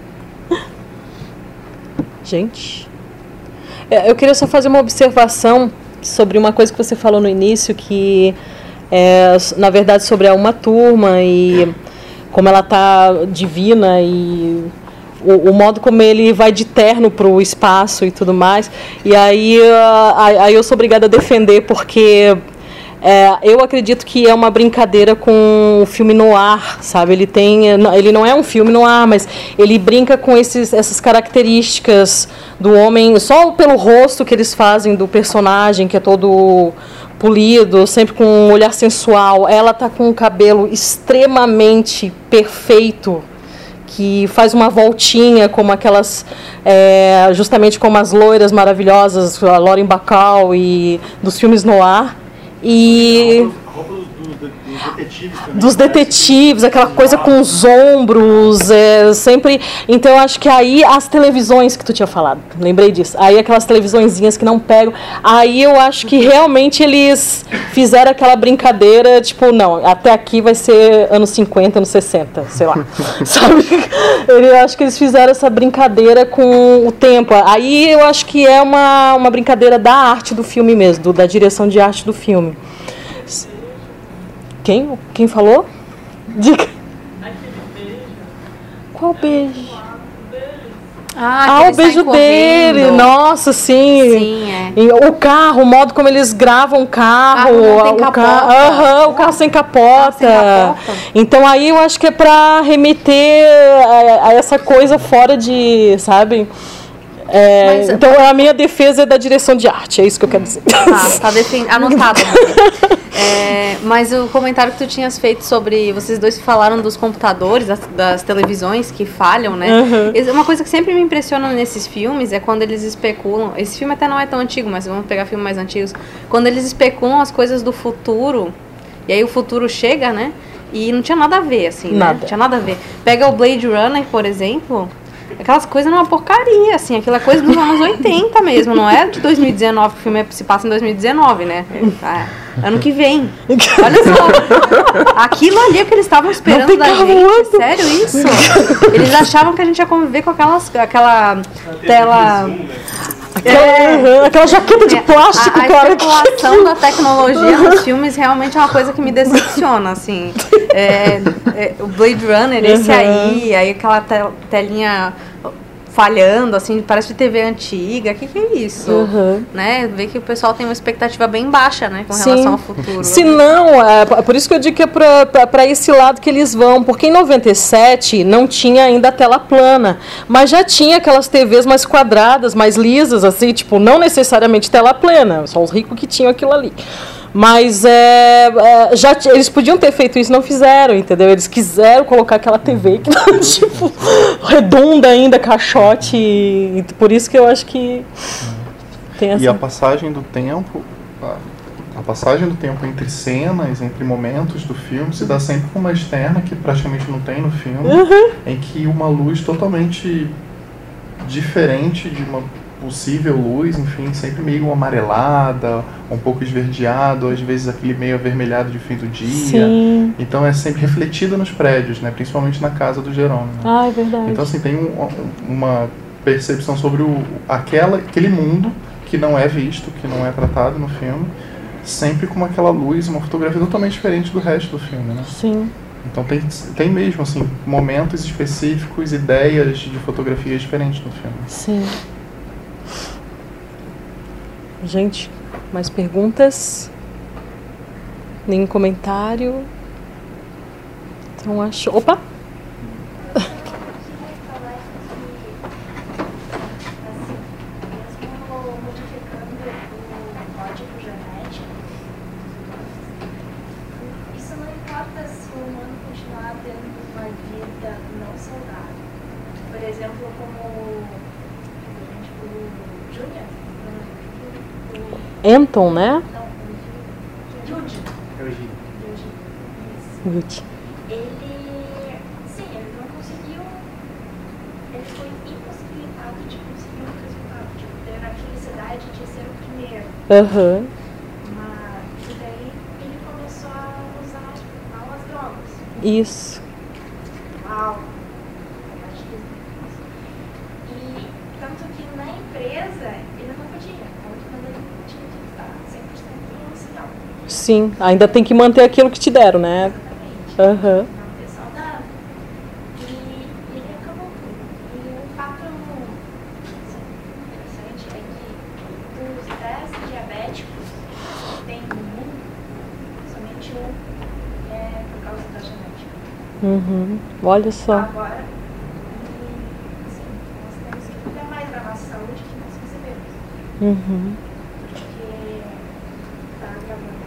Gente, eu queria só fazer uma observação sobre uma coisa que você falou no início, que é, na verdade, sobre a Uma Turma e como ela tá divina e o, o modo como ele vai de terno para o espaço e tudo mais. E aí, uh, aí eu sou obrigada a defender, porque... É, eu acredito que é uma brincadeira com o filme noir, sabe? Ele tem, ele não é um filme noir, mas ele brinca com esses, essas características do homem, só pelo rosto que eles fazem do personagem, que é todo polido, sempre com um olhar sensual. Ela tá com um cabelo extremamente perfeito, que faz uma voltinha, como aquelas, é, justamente como as loiras maravilhosas, a Lauren Bacall e dos filmes noir. E dos detetives também. Dos detetives, aquela coisa com os ombros, é, sempre... Então, eu acho que aí as televisões que tu tinha falado, lembrei disso, aí aquelas televisõezinhas que não pegam, aí eu acho que realmente eles fizeram aquela brincadeira, tipo, não, até aqui vai ser anos cinquenta, anos sessenta, sei lá, sabe? Eu acho que eles fizeram essa brincadeira com o tempo. Aí eu acho que é uma, uma brincadeira da arte do filme mesmo, do, da direção de arte do filme. Quem? Quem falou? Diga. Qual beijo? Ah, ah o beijo dele. Nossa, sim. Sim, é. E o carro, o modo como eles gravam o carro. Ah, o, carro uhum, o carro sem capota. sem capota. Então aí eu acho que é para remeter a, a essa coisa fora de, sabe? É, Mas, então a minha defesa é da direção de arte, é isso que eu quero dizer. Tá, tá defend... anotado. É, mas o comentário que tu tinhas feito sobre, vocês dois falaram dos computadores, das, das televisões que falham, né? Uhum. Uma coisa que sempre me impressiona nesses filmes é quando eles especulam, esse filme até não é tão antigo, mas vamos pegar filmes mais antigos, quando eles especulam as coisas do futuro, e aí o futuro chega, né? E não tinha nada a ver, assim, nada. né? Não tinha nada a ver. Pega o Blade Runner, por exemplo... Aquelas coisas não é uma porcaria, assim, aquela coisa dos anos oitenta mesmo, não é de dois mil e dezenove, o filme se passa em dois mil e dezenove, né? É, ano que vem. Olha só, aquilo ali é que eles estavam esperando da gente, sério isso? Eles achavam que a gente ia conviver com aquelas, aquela tela... É, aquela jaqueta de plástico, a, a cara. A especulação da tecnologia nos filmes realmente é uma coisa que me decepciona, assim. É, é, o Blade Runner, esse uhum. aí, aí aquela te, telinha falhando, assim, parece de T V antiga. O que, que é isso? Uhum. Né? Vê que o pessoal tem uma expectativa bem baixa, né, com Sim. relação ao futuro. Se não, é por isso que eu digo que é para esse lado que eles vão, porque em noventa e sete não tinha ainda a tela plana, mas já tinha aquelas T Vs mais quadradas, mais lisas, assim, tipo, não necessariamente tela plena, só os ricos que tinham aquilo ali. Mas é, é, já, eles podiam ter feito isso, não fizeram, entendeu? Eles quiseram colocar aquela T V que tá, tipo, redonda ainda, caixote, e por isso que eu acho que tem essa... E a passagem do tempo a passagem do tempo entre cenas, entre momentos do filme, se dá sempre com uma externa que praticamente não tem no filme, Uhum. em que uma luz totalmente diferente de uma possível luz, enfim, sempre meio amarelada, um pouco esverdeado, às vezes aquele meio avermelhado de fim do dia. Sim. Então é sempre refletido nos prédios, né? Principalmente na casa do Jerônimo. Ah, é verdade. Então assim, tem um, uma percepção sobre o, aquela, aquele mundo que não é visto, que não é tratado no filme, sempre com aquela luz, uma fotografia totalmente diferente do resto do filme, né? Sim. Então tem, tem mesmo, assim, momentos específicos, ideias de fotografia diferentes no filme. Sim. Gente, mais perguntas? Nenhum comentário? Então acho... Opa! Anton, né? Yuji. Yuji. Ele, sim, ele não conseguiu, ele foi impossibilitado de conseguir um resultado, de ter a felicidade de ser o primeiro. Aham. Uhum. Mas, e daí ele começou a usar mal as drogas. Isso. Uau. E tanto que na empresa ele não podia, tanto quando ele tinha que estar cem por cento social. Sim, ainda tem que manter aquilo que te deram, né? Aham. Uhum. Manter saudável. E ele acabou com. E o fato assim, interessante é que dos dez diabéticos que tem no mundo, somente um é por causa da genética. Uhum. Olha só. Agora, e, assim, nós temos que cuidar mais da nossa saúde que nós recebemos. Uhum. Porque tá gravando.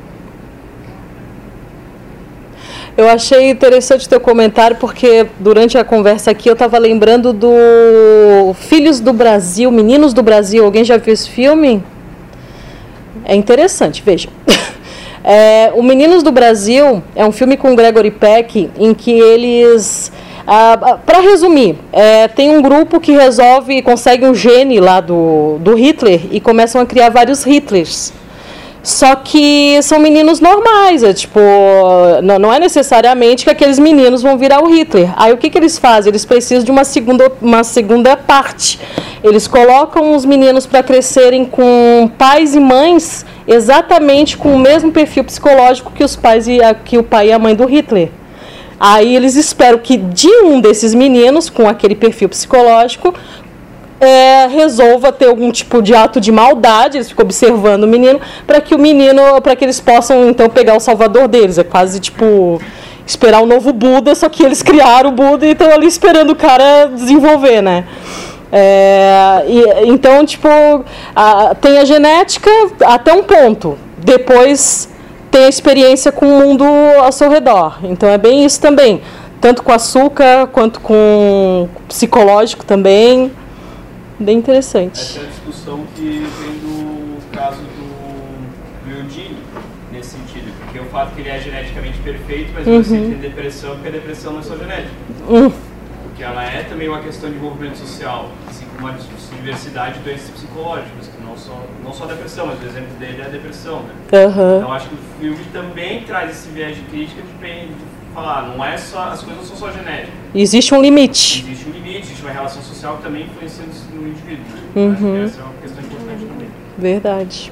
Eu achei interessante o teu comentário, porque durante a conversa aqui eu estava lembrando do Filhos do Brasil, Meninos do Brasil. Alguém já viu esse filme? É interessante, vejam. É, o Meninos do Brasil é um filme com o Gregory Peck, em que eles... Ah, para resumir, é, tem um grupo que resolve, consegue um gene lá do, do Hitler e começam a criar vários Hitlers. Só que são meninos normais, é tipo, não, não é necessariamente que aqueles meninos vão virar o Hitler. Aí o que, que eles fazem? Eles precisam de uma segunda, uma segunda parte. Eles colocam os meninos para crescerem com pais e mães exatamente com o mesmo perfil psicológico que os pais e a, que o pai e a mãe do Hitler. Aí eles esperam que de um desses meninos com aquele perfil psicológico É, resolva ter algum tipo de ato de maldade, eles ficam observando o menino, para que o menino, para que eles possam então pegar o salvador deles. É quase tipo esperar um novo Buda, só que eles criaram o Buda e estão ali esperando o cara desenvolver, né? É, e, então, tipo, a, tem a genética até um ponto. Depois tem a experiência com o mundo ao seu redor. Então é bem isso também. Tanto com açúcar, quanto com psicológico também. Bem interessante. Essa é a discussão que vem do caso do, do Eugênio, nesse sentido. Porque o fato que ele é geneticamente perfeito, mas Uhum. você tem depressão, porque a depressão não é só genética. Uhum. Porque ela é também uma questão de envolvimento social, assim como uma diversidade de doenças psicológicas, que não só, não só a depressão, mas o exemplo dele é a depressão, né? Uhum. Então acho que o filme também traz esse viés de crítica de, de falar, não é só, as coisas não são só genéticas. Existe um limite. Existe um limite, existe uma relação social que também influencia no indivíduo. Né? Uhum. Acho que essa é uma questão importante também. Verdade.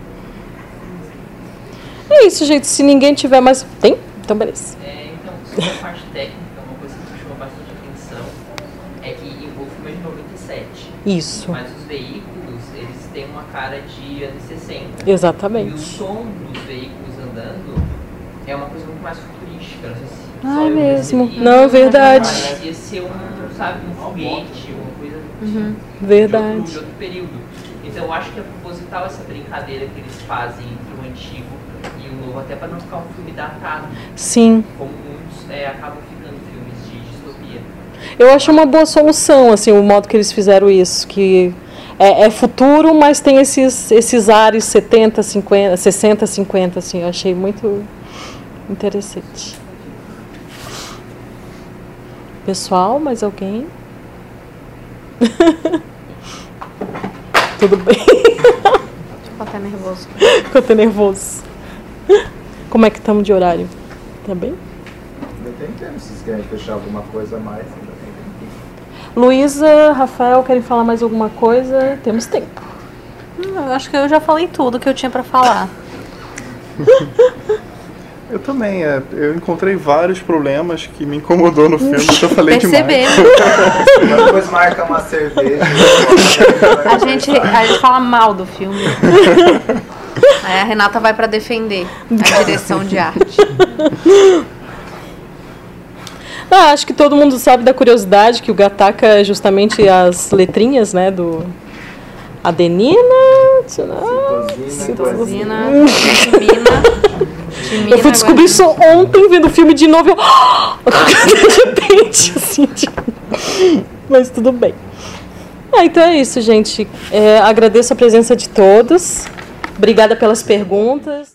É isso, gente. Se ninguém tiver mais... Tem? Então, beleza. É, então, sobre a parte técnica, uma coisa que me chamou bastante atenção é que o filme é de noventa e sete. Isso. Mas os veículos, eles têm uma cara de anos sessenta. Exatamente. E o som dos veículos andando é uma coisa muito mais futurística. Não sei se Ah, só é eu mesmo. percebi. Não, é verdade. Parecia ser um, sabe, um foguete, uma coisa Uhum. de, Verdade. outro, de outro período. Então eu acho que é proposital essa brincadeira que eles fazem entre o antigo e o novo, até para não ficar um filme datado. Sim. Como muitos é, acabam ficando filmes de distopia. Eu acho uma boa solução, assim, o modo que eles fizeram isso, que é, é futuro, mas tem esses, esses ares setenta, cinquenta, sessenta, cinquenta, assim, eu achei muito interessante. Pessoal, mais alguém? Tudo bem? Ficou até nervoso. Ficou até nervoso. Como é que estamos de horário? Tá bem? Ainda tem tempo, se vocês querem fechar alguma coisa a mais, ainda tem tempo. Luísa, Rafael, querem falar mais alguma coisa? Temos tempo. Hum, eu acho que eu já falei tudo que eu tinha para falar. Eu também, é, eu encontrei vários problemas que me incomodou no filme, que eu falei Perceber. demais. Depois marca uma cerveja. A gente, a gente fala mal do filme. Aí a Renata vai para defender a direção de arte. Ah, acho que todo mundo sabe da curiosidade que o Gattaca é justamente as letrinhas, né, do adenina, citosina, timina. Eu fui descobrir isso ontem vendo o filme de novo. Eu... de repente, assim, tipo... Mas tudo bem. Ah, então é isso, gente. É, agradeço a presença de todos. Obrigada pelas perguntas.